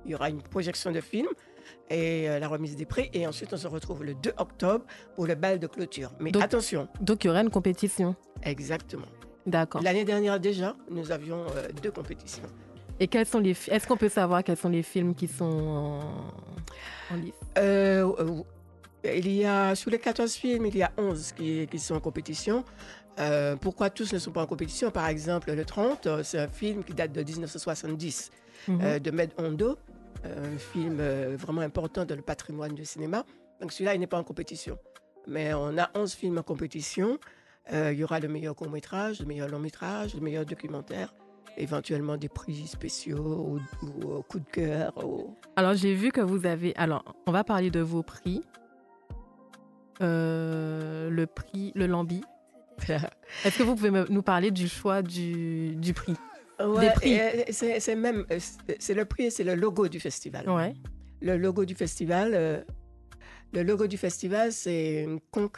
Il y aura une projection de film et euh, la remise des prix. Et ensuite, on se retrouve le deux octobre pour le bal de clôture. Mais donc, attention. Donc, il y aura une compétition. Exactement. D'accord. L'année dernière, déjà, nous avions euh, deux compétitions. Et quels sont les fi- est-ce qu'on peut savoir quels sont les films qui sont en, en liste euh, euh, Il y a, sur les quatorze films, il y a onze qui, qui sont en compétition. Euh, pourquoi tous ne sont pas en compétition? Par exemple, le trente, c'est un film qui date de dix-neuf cent soixante-dix, mm-hmm. euh, de Med Hondo, un film euh, vraiment important dans le patrimoine du cinéma. Donc celui-là, il n'est pas en compétition. Mais on a onze films en compétition. Euh, il y aura le meilleur court-métrage, le meilleur long-métrage, le meilleur documentaire, éventuellement des prix spéciaux ou, ou, ou coup de cœur. Ou... Alors, j'ai vu que vous avez... Alors, on va parler de vos prix. Euh, le prix, le Lambi. Est-ce que vous pouvez me, nous parler du choix du, du prix, ouais, des prix c'est, c'est même c'est le prix et c'est le logo du festival. Ouais. Le logo du festival, euh, le logo du festival, c'est une conque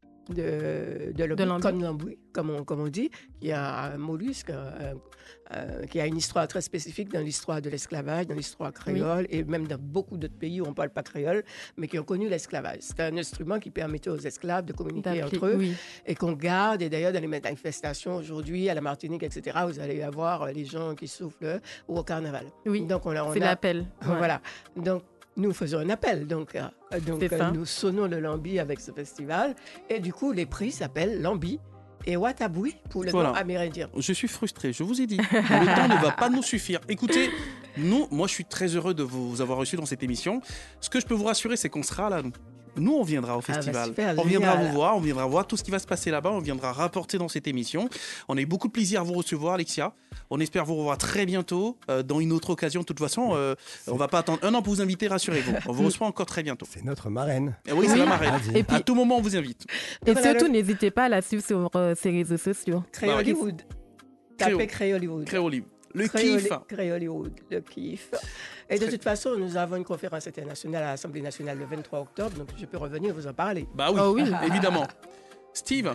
de, de, de l'ambi, comme l'ambi, comme on, comme on dit, qui a un mollusque, euh, euh, qui a une histoire très spécifique dans l'histoire de l'esclavage, dans l'histoire créole, oui. Et même dans beaucoup d'autres pays où on ne parle pas créole, mais qui ont connu l'esclavage. C'est un instrument qui permettait aux esclaves de communiquer entre eux, oui. Et qu'on garde. Et d'ailleurs, dans les manifestations aujourd'hui, à la Martinique, et cetera, vous allez avoir les gens qui soufflent ou au carnaval. Oui, donc on a, on c'est a, l'appel. Ouais. Voilà. Donc, nous faisons un appel, donc, euh, donc euh, nous sonnons le Lambi avec ce festival, et du coup, les prix s'appellent Lambi et Wataboui pour le voilà. nom amérindien. Je suis frustré, je vous ai dit, le temps ne va pas nous suffire. Écoutez, nous, moi je suis très heureux de vous avoir reçu dans cette émission. Ce que je peux vous rassurer, c'est qu'on sera là, nous. Nous, on viendra au festival. Ah bah super, on viendra génial. Vous voir, on viendra voir tout ce qui va se passer là-bas, on viendra rapporter dans cette émission. On a eu beaucoup de plaisir à vous recevoir, Alexia. On espère vous revoir très bientôt, euh, dans une autre occasion. De toute façon, euh, on ne va pas attendre un an pour vous inviter, rassurez-vous. On vous reçoit encore très bientôt. C'est notre marraine. Et oui, c'est oui. la marraine. Et puis, à tout moment, on vous invite. Et voilà, surtout, le... n'hésitez pas à la suivre sur euh, ses réseaux sociaux. Créoliwood. Tapez Créoliwood. Créoliwood. Le Créoli- kiff. Créoliwood, le kiff. Et de toute façon, nous avons une conférence internationale à l'Assemblée nationale le vingt-trois octobre, donc je peux revenir vous en parler. Bah oui, oh oui. évidemment. Steve,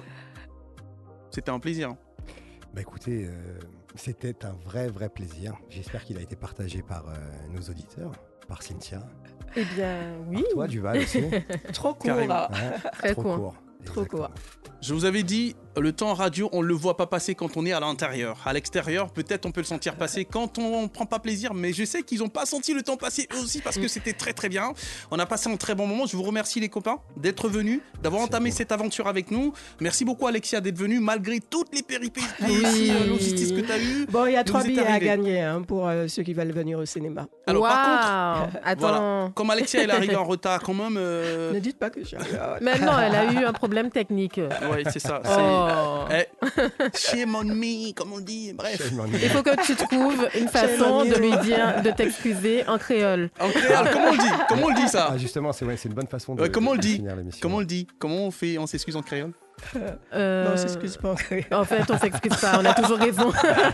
c'était un plaisir. Bah écoutez, euh, c'était un vrai, vrai plaisir. J'espère qu'il a été partagé par euh, nos auditeurs, par Cynthia. Eh bien, oui. Par toi, Duval aussi. Trop court. Ouais, Très trop court. court. Trop court. Je vous avais dit, le temps radio, on ne le voit pas passer quand on est à l'intérieur. À l'extérieur, peut-être on peut le sentir passer quand on ne prend pas plaisir, mais je sais qu'ils n'ont pas senti le temps passer eux aussi parce que c'était très très bien. On a passé un très bon moment. Je vous remercie les copains d'être venus, d'avoir entamé bon. cette aventure avec nous. Merci beaucoup Alexia d'être venue malgré toutes les péripéties oui. euh, logistiques que tu as eues. Bon, il y a trois billets à gagner hein, pour euh, ceux qui veulent venir au cinéma. Alors wow. par contre, Attends. Voilà, comme Alexia elle est arrivée en retard quand même... Euh... Ne dites pas que je suis arrivée en retard. Maintenant, elle a eu un problème technique. Oui, c'est ça. Oh. Eh, shame on me, comme on dit. Bref. Il faut que tu trouves une façon de lui dire de t'excuser en créole. En créole, comment on le dit Comment on le dit ça ah, Justement, c'est, ouais, c'est une bonne façon de, euh, comment de, on le dit finir l'émission. Comment on le dit Comment on fait On s'excuse en créole euh... Non, on s'excuse pas en créole. En fait, on s'excuse pas. On a toujours raison.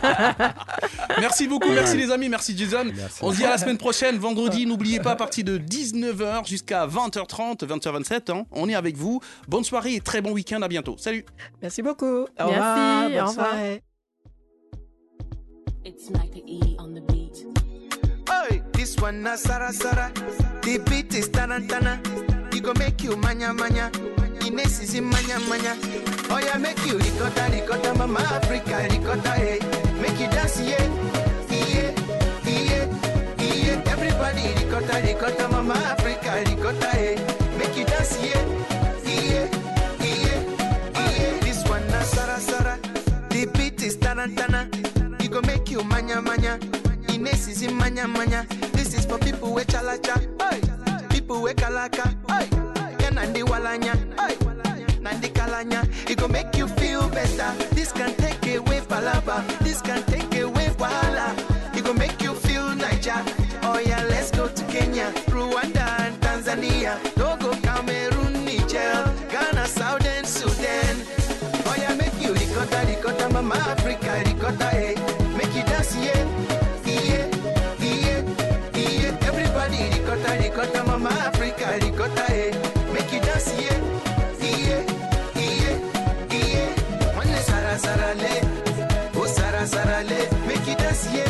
Merci beaucoup, merci les amis, merci Jason. Merci. On se dit à la semaine prochaine, vendredi. N'oubliez pas, à partir de dix-neuf heures jusqu'à vingt heures trente, vingt heures vingt-sept, hein, on est avec vous. Bonne soirée et très bon week-end. À bientôt. Salut. Merci beaucoup. Au merci. Revoir. Au Bonne revoir. soirée. It's Micah E on the beat. Hey, this one na Sara Sara. The beat is tarantana. It go make you manya manya. Ines is in manya manya. Oh yeah, make you ricotta ricotta, mama Africa ricotta, hey. Make you dance, yeah, yeah, yeah, yeah. Everybody ricotta ricotta, mama Africa ricotta, hey. Make you dance, yeah, yeah, yeah, yeah. This one na Sara Sara. The beat is tarantana. It go make you manya manya. Ines is in manya manya. This is for people with chalacha, hey. People with kalaka, hey. Nandi walanya, hey. Nandi kalanya. It gon' make you feel better. This can take away palaba. This can take away wahala. It gon' make you feel Niger. Oh yeah, let's go to Kenya, Rwanda and Tanzania. Togo, Cameroon, Niger, Ghana, Southern Sudan. Oh yeah, make you ricotta, ricotta, mama Africa, ricotta, hey. Make you dance, yeah, yeah, yeah, yeah. Everybody ricotta, ricotta, mama Africa, ricotta, hey. Make you dance, yeah, yeah, yeah, yeah. One Sara Sara le, oh Sara Sara le, make you dance, yeah.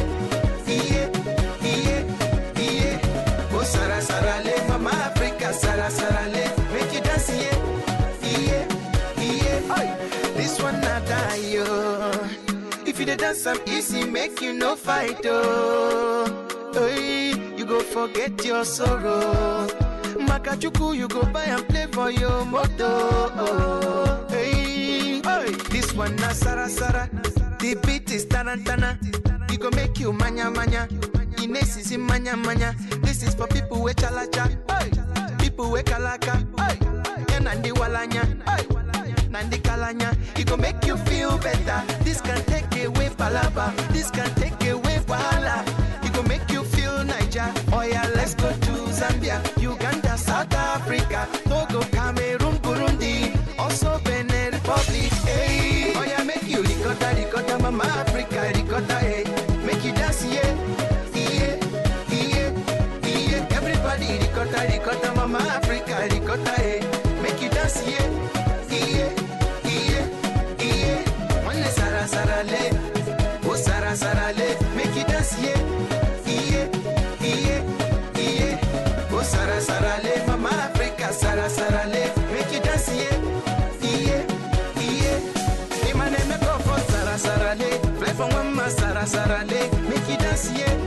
dance am easy, make you no fight, oh. Hey, you go forget your sorrow. Makachuku, you go buy and play for your moto. Oh, hey, hey, this one na Sara Sara. The beat is tarantana. You go make you manya manya. Ines is in manya manya. This is for people with chalacha. Hey, people with kalaka. Hey, nandi walanya. Hey, nandi kalanya. It go make you feel better. This can take away palaba. This can take away wahala. It go make you feel Niger. Oh yeah, let's go to Zambia, Uganda, South Africa, Togo, Cameroon, Burundi, also Benin Republic. Hey, oh yeah, make you ricotta, ricotta, mama Africa, ricotta, hey, make you dance, yeah, yeah, yeah, yeah. Everybody ricotta, ricotta, mama Africa, ricotta, hey, make you dance, yeah, yeah, yeah, yeah. One Sara Sara le, oh Sara Sara le, make you dance, yeah, yeah, yeah, yeah. Oh Sara Sara le, mama Africa, Sara Sara le, make you dance, yeah, yeah, yeah. The man me go for Sara Sara le, play for mama Sara Sara le, make you dance, yeah.